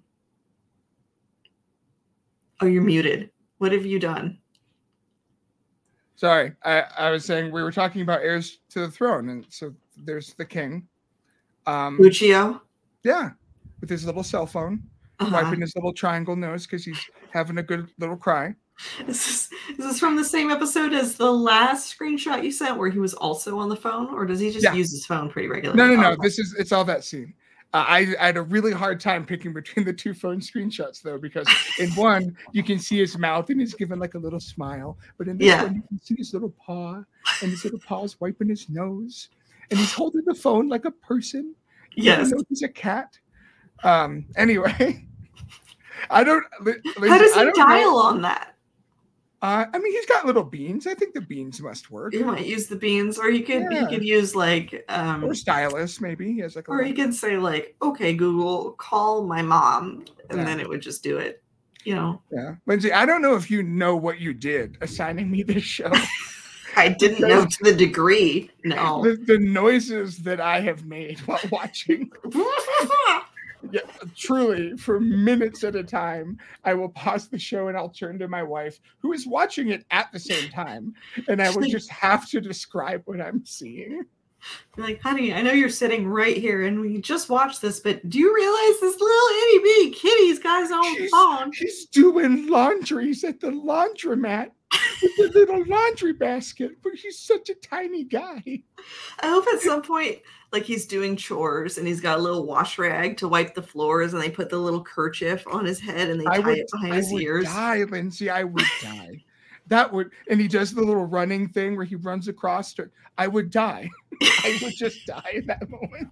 Oh, you're muted. What have you done? Sorry, I, I was saying we were talking about heirs to the throne, and so there's the king. Um, Buccio? Yeah, with his little cell phone, uh-huh. wiping his little triangle nose because he's having a good little cry. Is this, is this from the same episode as the last screenshot you sent where he was also on the phone, or does he just yeah. use his phone pretty regularly? No, no, no. Oh, this is it's all that scene. Uh, I, I had a really hard time picking between the two phone screenshots, though, because in one, you can see his mouth and he's giving like a little smile. But in this yeah. one, you can see his little paw, and his little paw is wiping his nose. And he's holding the phone like a person. Yes. Even though he's a cat. Um, anyway, I don't. Lindsay, How does he I don't dial know. on that? Uh, I mean, he's got little beans. I think the beans must work. He might use the beans, or he could yeah. he could use like um or stylus maybe. He has like a or little... he could say like, "Okay, Google, call my mom," and yeah. then it would just do it. You know. Yeah, Lindsay. I don't know if you know what you did assigning me this show. I didn't know to the degree. No. The, the noises that I have made while watching. Yeah, truly, for minutes at a time, I will pause the show and I'll turn to my wife, who is watching it at the same time, and I will just have to describe what I'm seeing. You're like, honey, I know you're sitting right here and we just watched this, but do you realize this little itty bitty kitty's got his own she's, phone? He's doing laundries at the laundromat with the little laundry basket, but he's such a tiny guy. I hope at some point, like he's doing chores and he's got a little wash rag to wipe the floors, and they put the little kerchief on his head and they tie would, it behind I his would ears. Die, Lindsay. I would die. That would, and he does the little running thing where he runs across to. I would die. I would just die in that moment.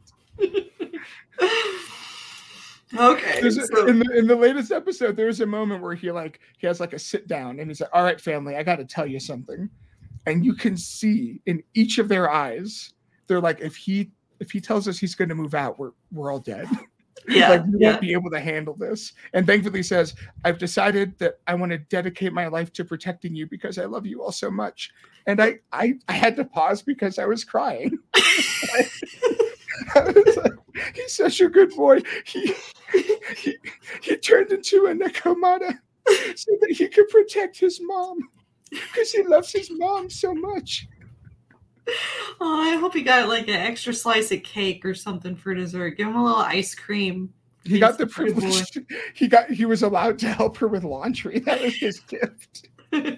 Okay. A, so. in, the, in the latest episode, there was a moment where he like he has like a sit down and he's like, "All right, family, I got to tell you something," and you can see in each of their eyes, they're like, "If he if he tells us he's going to move out, we're we're all dead." Yeah, like we yeah. won't be able to handle this. And thankfully says, I've decided that I want to dedicate my life to protecting you because I love you all so much. And I I, I had to pause because I was crying. I was like, he's such a good boy. He, he he turned into a Nekomata so that he could protect his mom because he loves his mom so much. Oh, I hope he got like an extra slice of cake or something for dessert. Give him a little ice cream. He He's got the privilege. To, he got. He was allowed to help her with laundry. That was his gift.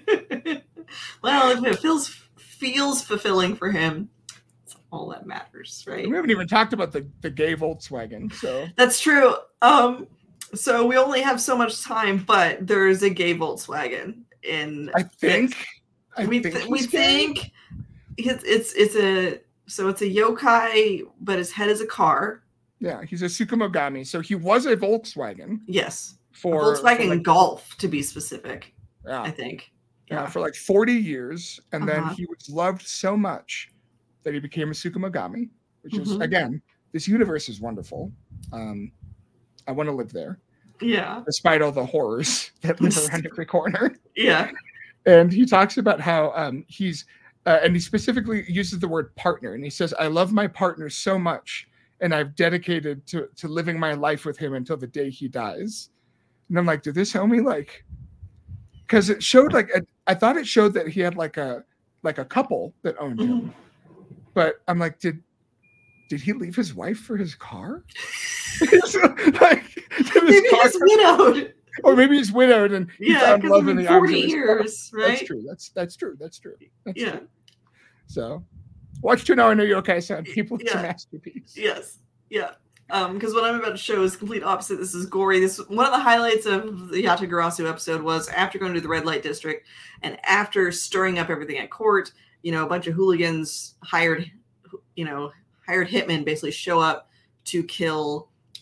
Well, if it feels feels fulfilling for him, that's all that matters, right? We haven't even talked about the the gay Volkswagen. So that's true. Um, so we only have so much time, but there is a gay Volkswagen in. I think. I we think th- we think. It's, it's it's a so it's a yokai, but his head is a car. Yeah, he's a Tsukumogami. So he was a Volkswagen. Yes, for a Volkswagen for like, Golf to be specific. Yeah, I think. Yeah, yeah for like forty years, and uh-huh. then he was loved so much that he became a Tsukumogami, which mm-hmm. is again, this universe is wonderful. Um, I want to live there. Yeah, despite all the horrors that live around every corner. Yeah, and he talks about how um, he's. Uh, and he specifically uses the word partner. And he says, I love my partner so much. And I've dedicated to, to living my life with him until the day he dies. And I'm like, did this homie like, because it showed like, a, I thought it showed that he had like a, like a couple that owned him. Mm-hmm. But I'm like, did, did he leave his wife for his car? so, like, did his maybe car he's widowed. Or maybe he's widowed and he yeah, found love in the arms of his years, right? That's true. That's that's true. That's true. That's yeah. True. So, watch to know I know you're okay, son. People, it's yeah. a masterpiece. Yes. Yeah. Um, because what I'm about to show is complete opposite. This is gory. This one of the highlights of the Yatagarasu episode was after going to the red light district and after stirring up everything at court. You know, a bunch of hooligans hired, you know, hired hitmen basically show up to kill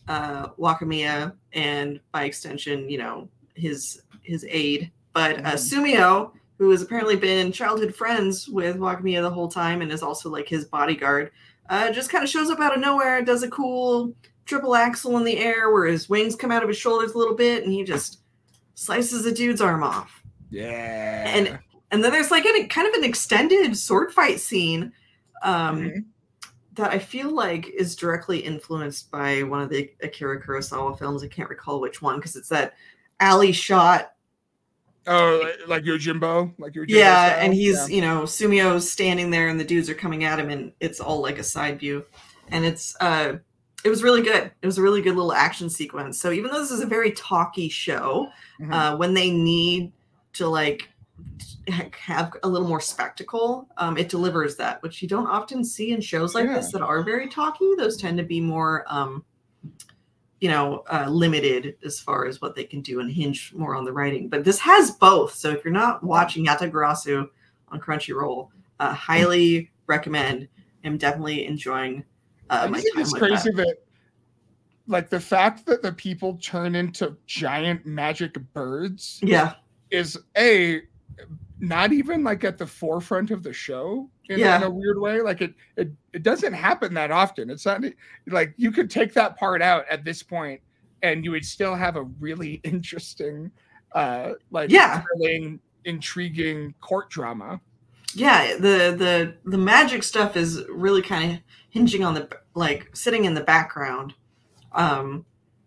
uh, Wakamiya and by extension, you know, his his aide. But uh, Sumio, who has apparently been childhood friends with Wakamiya the whole time and is also like his bodyguard, uh, just kind of shows up out of nowhere, does a cool triple axel in the air where his wings come out of his shoulders a little bit, and he just slices a dude's arm off. Yeah. And and then there's like a kind of an extended sword fight scene um, mm-hmm. that I feel like is directly influenced by one of the Akira Kurosawa films. I can't recall which one, because it's that alley shot. Oh, like Yojimbo? Like Yojimbo Yeah, style? And he's, yeah. you know, Sumio's standing there and the dudes are coming at him, and it's all like a side view. And it's, uh, it was really good. It was a really good little action sequence. So even though this is a very talky show, mm-hmm. uh, when they need to like have a little more spectacle, um, it delivers that, which you don't often see in shows like yeah. this that are very talky. Those tend to be more, um, you know, uh, limited as far as what they can do and hinge more on the writing. But this has both. So if you're not watching Yatagarasu on Crunchyroll, uh, highly recommend. I'm definitely enjoying uh, my time it's with crazy that. that, like, the fact that the people turn into giant magic birds, yeah, is a not even like at the forefront of the show in, yeah. in a weird way. Like it, it, it doesn't happen that often. It's not like you could take that part out at this point and you would still have a really interesting, uh, like yeah. thrilling, intriguing court drama. Yeah. The, the, the magic stuff is really kind of hinging on the, like sitting in the background. Um,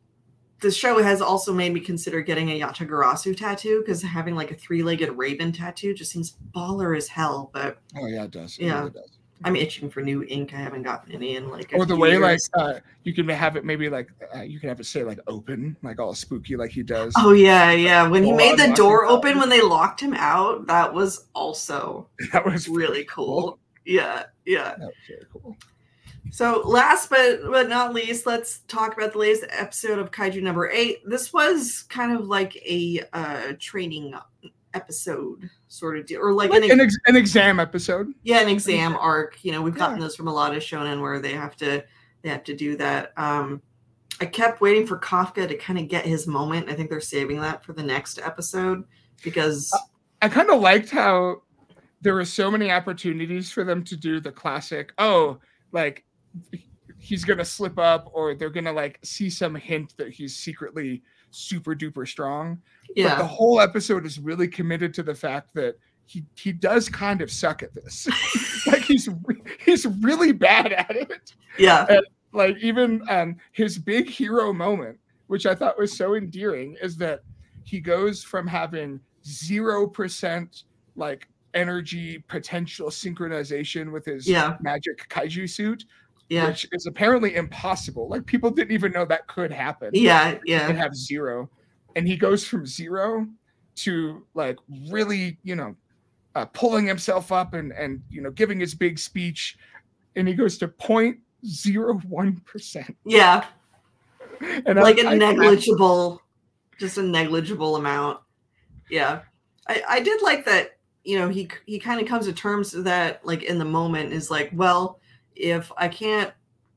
The show has also made me consider getting a Yatagarasu tattoo, because having like a three-legged raven tattoo just seems baller as hell. But oh yeah, it does. It yeah, really does. I'm itching for new ink. I haven't gotten any in like. A or the few way years. like uh, you can have it maybe like uh, you can have it say like open, like all spooky, like he does. Oh yeah, yeah. When he oh, made the door out. open when they locked him out, that was also that was really cool. cool. Yeah, yeah. That was very cool. So last but but not least, let's talk about the latest episode of Kaiju number eight. This was kind of like a uh, training episode sort of deal, or like, like an, an, ex- an exam episode. Yeah, an exam arc. You know, we've gotten yeah. those from a lot of shonen where they have to they have to do that. Um, I kept waiting for Kafka to kind of get his moment. I think they're saving that for the next episode because I, I kind of liked how there were so many opportunities for them to do the classic. Oh, like. He's gonna slip up, or they're gonna like see some hint that he's secretly super duper strong. Yeah. But the whole episode is really committed to the fact that he he does kind of suck at this. like he's he's really bad at it. Yeah. And like even um his big hero moment, which I thought was so endearing, is that he goes from having zero percent like energy potential synchronization with his yeah. magic kaiju suit. Yeah. Which is apparently impossible. Like people didn't even know that could happen. Yeah, yeah. And have zero. And he goes from zero to like really, you know, uh, pulling himself up and, and, you know, giving his big speech. And he goes to zero point zero one percent. Yeah. And like I, a I, negligible, I, just a negligible amount. Yeah. I, I did like that, you know, he, he kind of comes to terms with that, like in the moment is like, well, if I can't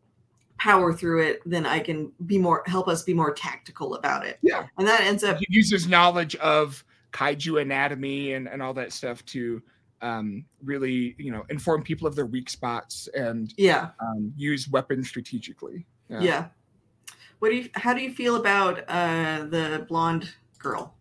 power through it, then I can be more, help us be more tactical about it. Yeah. And that ends up. He uses knowledge of kaiju anatomy and, and all that stuff to um, really, you know, inform people of their weak spots and yeah, um, use weapons strategically. Yeah. yeah. What do you, how do you feel about uh, the blonde girl?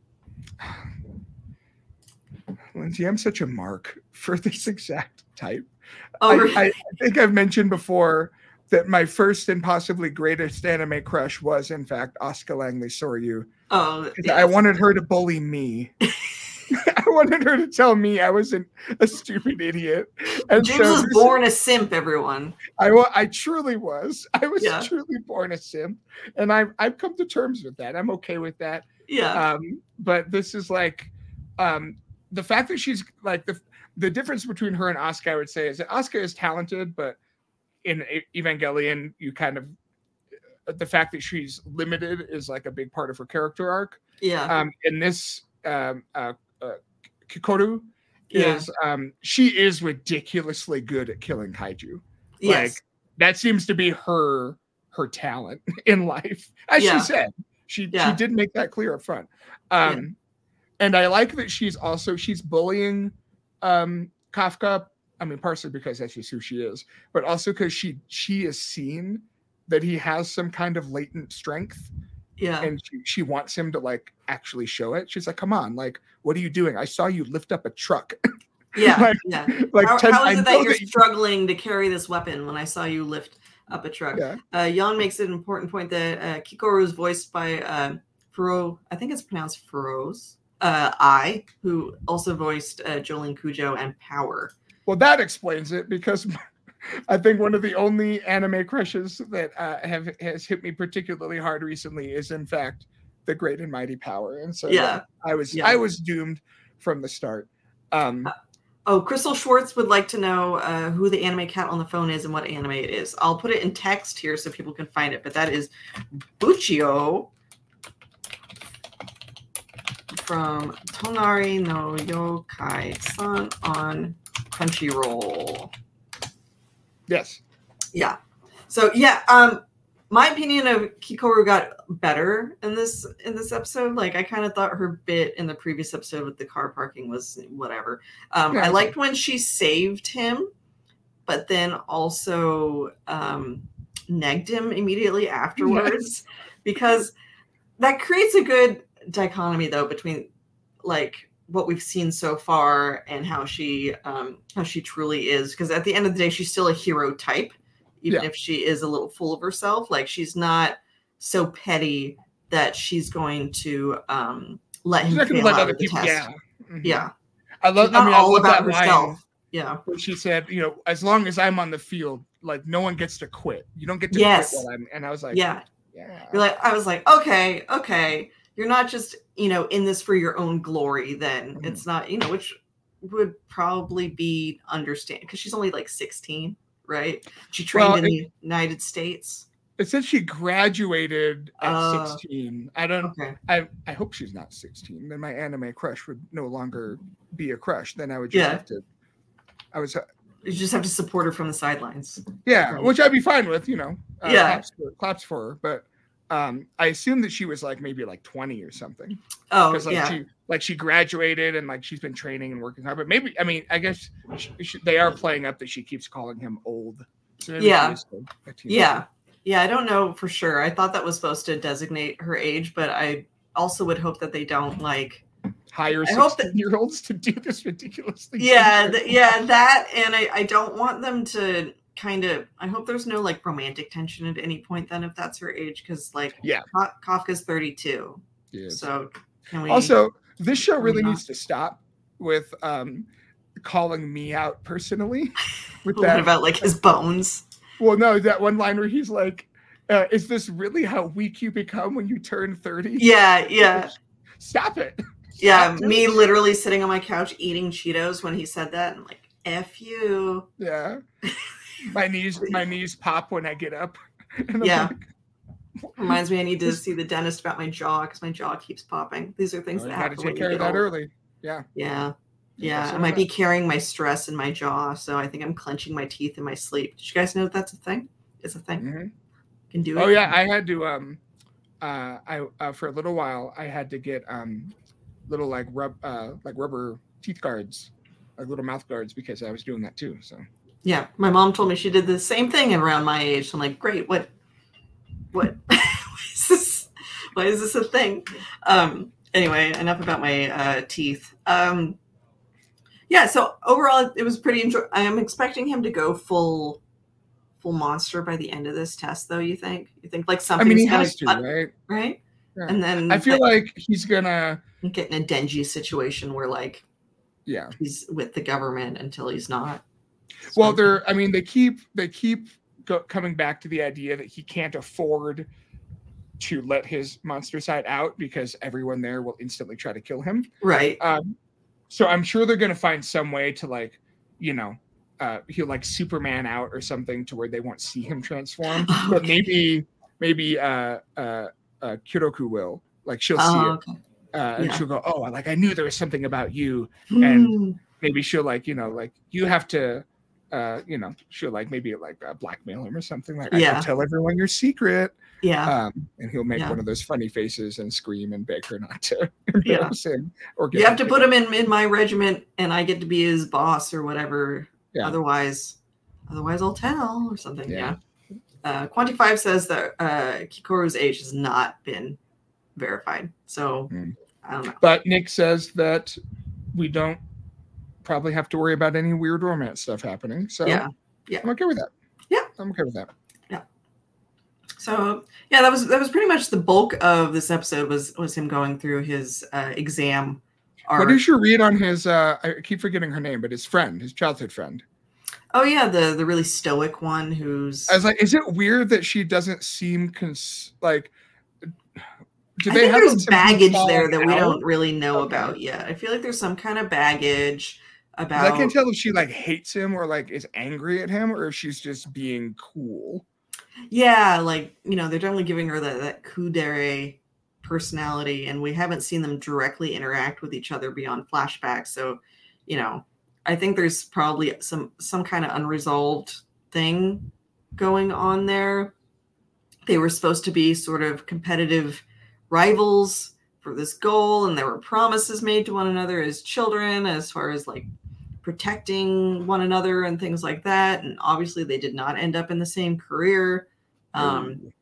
Lindsay, I'm such a mark for this exact type. Oh, I, I think I've mentioned before that my first and possibly greatest anime crush was, in fact, Asuka Langley Soryu. Oh, yes. I wanted her to bully me. I wanted her to tell me I wasn't a stupid idiot. And James so was born a simp, everyone. I, I truly was. I was yeah. truly born a simp. And I've, I've come to terms with that. I'm okay with that. Yeah. Um, but this is like um, the fact that she's like the the difference between her and Asuka, I would say, is that Asuka is talented, but in Evangelion, you kind of the fact that she's limited is like a big part of her character arc. Yeah. Um, in this, um, uh, uh, Kikoru is yeah. um, she is ridiculously good at killing kaiju. Yes. Like that seems to be her her talent in life, as Yeah. she said. She Yeah. she did make that clear up front. Um, Yeah. And I like that she's also she's bullying um, Kafka. I mean, partially because that's just who she is, but also because she she has seen that he has some kind of latent strength, Yeah. and she, she wants him to like actually show it. She's like, "Come on, like, what are you doing? I saw you lift up a truck." Yeah. like, yeah. like how, ten, how is I it that know you're that you- struggling to carry this weapon when I saw you lift up a truck? Yeah. Uh, Jan makes an important point that uh, Kikoru is voiced by uh, Furo. I think it's pronounced Furos. Uh, I, who also voiced uh, Jolene Cujo and Power. Well, that explains it because I think one of the only anime crushes that uh, have has hit me particularly hard recently is, in fact, the Great and Mighty Power, and so Yeah. yeah, I was Yeah. I was doomed from the start. Um, uh, oh, Crystal Schwartz would like to know uh, who the anime cat on the phone is and what anime it is. I'll put it in text here so people can find it, but that is Buchio from Tonari no Yokai-san on Crunchyroll. yes, Yeah. So yeah, um, my opinion of Kikoru got better in this in this episode. Like I kind of thought her bit in the previous episode with the car parking was whatever. Um, Yeah, I okay. liked when she saved him, but then also um, negged him immediately afterwards because that creates a good dichotomy though between like what we've seen so far and how she um how she truly is, because at the end of the day she's still a hero type, even Yeah. if she is a little full of herself. Like she's not so petty that she's going to um let she's him not going to fail let out other of the people. test. Yeah, Mhm. Yeah, I love. she's not I mean, I all love about that herself. line Yeah, where she said, "You know, as long as I'm on the field, like no one gets to quit. You don't get to Yes. quit while I'm." And I was like, yeah. "Yeah." You're like, I was like, okay, okay. You're not just, you know, in this for your own glory then. Mhm. It's not, you know, which would probably be understand because she's only like sixteen, right? She trained Well, in it- the United States. It said she graduated at Uh, sixteen. I don't. Okay. I I hope she's not sixteen. Then my anime crush would no longer be a crush. Then I would just Yeah. have to. I was. You just have to support her from the sidelines. Yeah, Right. which I'd be fine with. You know. Uh, Yeah. Claps for, claps for her, but. Um, I assume that she was like maybe like twenty or something. Oh, Because like yeah. she like she graduated and like she's been training and working hard. But maybe I mean I guess she, she, they are playing up that she keeps calling him old. So maybe Yeah. she is still a teenager. Yeah. Yeah, I don't know for sure. I thought that was supposed to designate her age, but I also would hope that they don't like Hire I hope that- sixteen year olds to do this ridiculously. yeah th- yeah that and I, I don't want them to kind of I hope there's no like romantic tension at any point then if that's her age, because like Yeah. Ka- Kafka's thirty-two, Yes. so can we Also, this show really not? needs to stop with um calling me out personally. With what that, about like his bones? well, no, that one line where he's like, uh, "Is this really how weak you become when you turn thirty?" Yeah, yeah, Stop it. yeah. Stop Me doing literally sitting on my couch eating Cheetos when he said that, and like, F you. it. Yeah. My knees, my knees pop when I get up. And I'm Yeah. like, Reminds me I need to see the dentist about my jaw because my jaw keeps popping. These are things oh, you that got to happen take when care you of get that old. early. Yeah. Yeah. Yeah, so I might be that. carrying my stress in my jaw, so I think I'm clenching my teeth in my sleep. Did you guys know that that's a thing? It's a thing. Mhm. Can do it. Oh yeah, I had to um, uh, I uh, for a little while I had to get um, little like rub uh like rubber teeth guards, like little mouth guards because I was doing that too. So Yeah, my mom told me she did the same thing around my age. So I'm like, great. What? What? Why is this? Why is this a thing? Um. Anyway, enough about my uh, teeth. Um. Yeah. So overall, it was pretty. Enjoy- I am expecting him to go full, full monster by the end of this test. Though you think? You think like I something's mean, he gonna has to, cut, right? right? Yeah. And then I feel like he's gonna, get in a Denji situation where like yeah. he's with the government until he's not. Well, they're. I mean, they keep they keep go, coming back to the idea that he can't afford to let his monster side out because everyone there will instantly try to kill him. right. Um, so I'm sure they're gonna find some way to like, you know, uh, he'll like Superman out or something to where they won't see him transform. But Okay. maybe maybe uh, uh, uh, Kuroku will like she'll see Oh, it okay. uh, and Yeah. she'll go, oh, like I knew there was something about you. Hmm. Maybe she'll like you know like you have to uh, you know, she'll like maybe like uh, blackmail him or something like, Yeah. I can tell everyone your secret. Yeah. Um, and he'll make Yeah. one of those funny faces and scream and beg her not to Yeah. embarrass him. Or You have to put him in, in my regiment and I get to be his boss or whatever. Yeah. Otherwise, otherwise I'll tell or something. Yeah. Yeah. Uh, Quanti five says that uh, Kikoru's age has not been verified. So Mm. I don't know. But Nick says that we don't probably have to worry about any weird romance stuff happening. So Yeah. Yeah. I'm okay with that. Yeah. I'm okay with that. So yeah, that was that was pretty much the bulk of this episode was was him going through his uh, exam. Arc. What is your read on his? Uh, I keep forgetting her name, but his friend, his childhood friend. Oh yeah, the the really stoic one who's. I was like, is it weird that she doesn't seem cons- like? Do I they think have there's baggage there that we out? don't really know Okay. about yet. I feel like there's some kind of baggage 'Cause about. I can't tell if she like hates him or like is angry at him or if she's just being cool. Yeah, like you know, they're definitely giving her that that kudere personality, and we haven't seen them directly interact with each other beyond flashbacks. So, you know, I think there's probably some some kind of unresolved thing going on there. They were supposed to be sort of competitive rivals for this goal, and there were promises made to one another as children, as far as like protecting one another and things like that. And obviously, they did not end up in the same career. Um,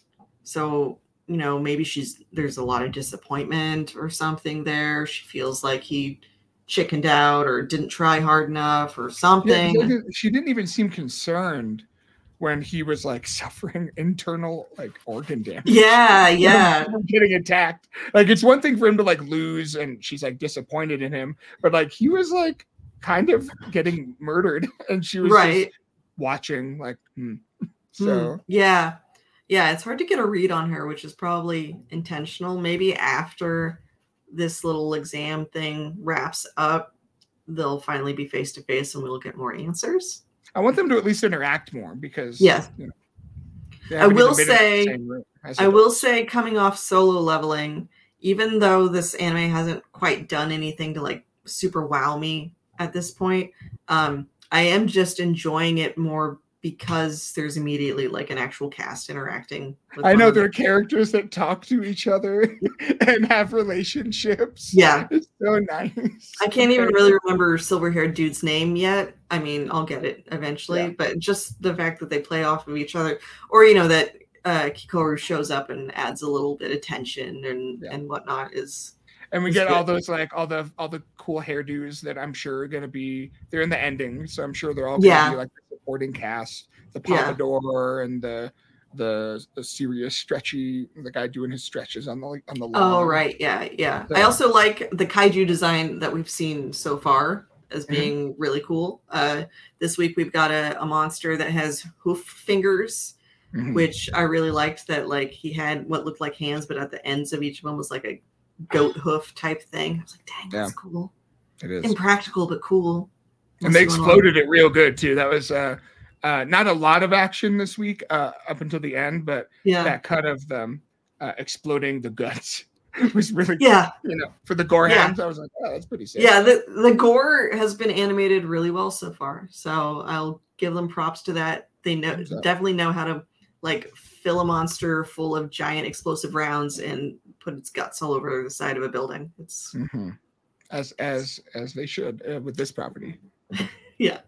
so you know, maybe she's there's a lot of disappointment or something there. She feels like he chickened out or didn't try hard enough or something. Yeah, didn't- she didn't even seem concerned when he was like suffering internal like organ damage. Yeah, yeah. From getting attacked. Like it's one thing for him to like lose and she's like disappointed in him, but like he was like kind of getting murdered and she was Right. just watching like hmm. So Mm, yeah. Yeah, it's hard to get a read on her, which is probably intentional. Maybe after this little exam thing wraps up, they'll finally be face to face and we'll get more answers. I want them to at least interact more because Yes. you know, they I haven't will even been in the say- same room as I adults. will say, coming off Solo Leveling, even though this anime hasn't quite done anything to like super wow me at this point, um, I am just enjoying it more because there's immediately like an actual cast interacting. With I one know another. there are characters that talk to each other and have relationships. Yeah. It's so nice. I can't even really remember silver haired dude's name yet. I mean, I'll get it eventually, Yeah. but just the fact that they play off of each other, or you know that uh, Kikoru shows up and adds a little bit of tension and Yeah. and whatnot is. And we It's get all good. those like all the all the cool hairdos that I'm sure are gonna be they're in the ending, so I'm sure they're all gonna Yeah. be like the supporting cast, the Yeah. pompadour and the the the serious stretchy the guy doing his stretches on the on the lawn. Oh right, yeah, yeah. I So- also like the kaiju design that we've seen so far as Mhm. being really cool. Uh, this week we've got a, a monster that has hoof fingers, Mhm. which I really liked. That like he had what looked like hands, but at the ends of each of them was like a goat hoof type thing. I was like, dang, that's Yeah. cool. It is. Impractical but cool. And they Must be one of exploded it real good too. That was uh uh not a lot of action this week, uh up until the end, but them. Yeah, that cut of them uh, exploding the guts was really yeah, you know for the gore Yeah. hands. I was like, oh, that's pretty sick. yeah. The the gore has been animated really well so far, so I'll give them props to that. They know Thumbs up. definitely know how to like fill a monster full of giant explosive rounds and put its guts all over the side of a building. It's hmm As as as they should uh, with this property. yeah.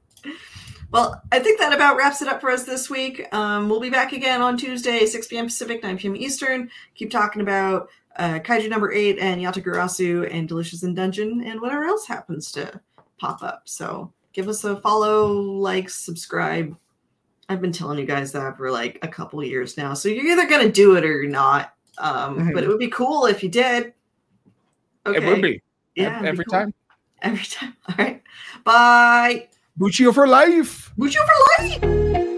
Well, I think that about wraps it up for us this week. Um, we'll be back again on Tuesday, six p.m. Pacific, nine p.m. Eastern. Keep talking about uh, Kaiju number eight and Yatagarasu and Delicious in Dungeon and whatever else happens to pop up. So give us a follow, like, subscribe. I've been telling you guys that for like a couple years now. So you're either going to do it or you're not. Um, Mhm. But it would be cool if you did. It would be. Yeah, it'd be every cool. time. Every time. All right. Bye. Buccio for life. Buccio for life.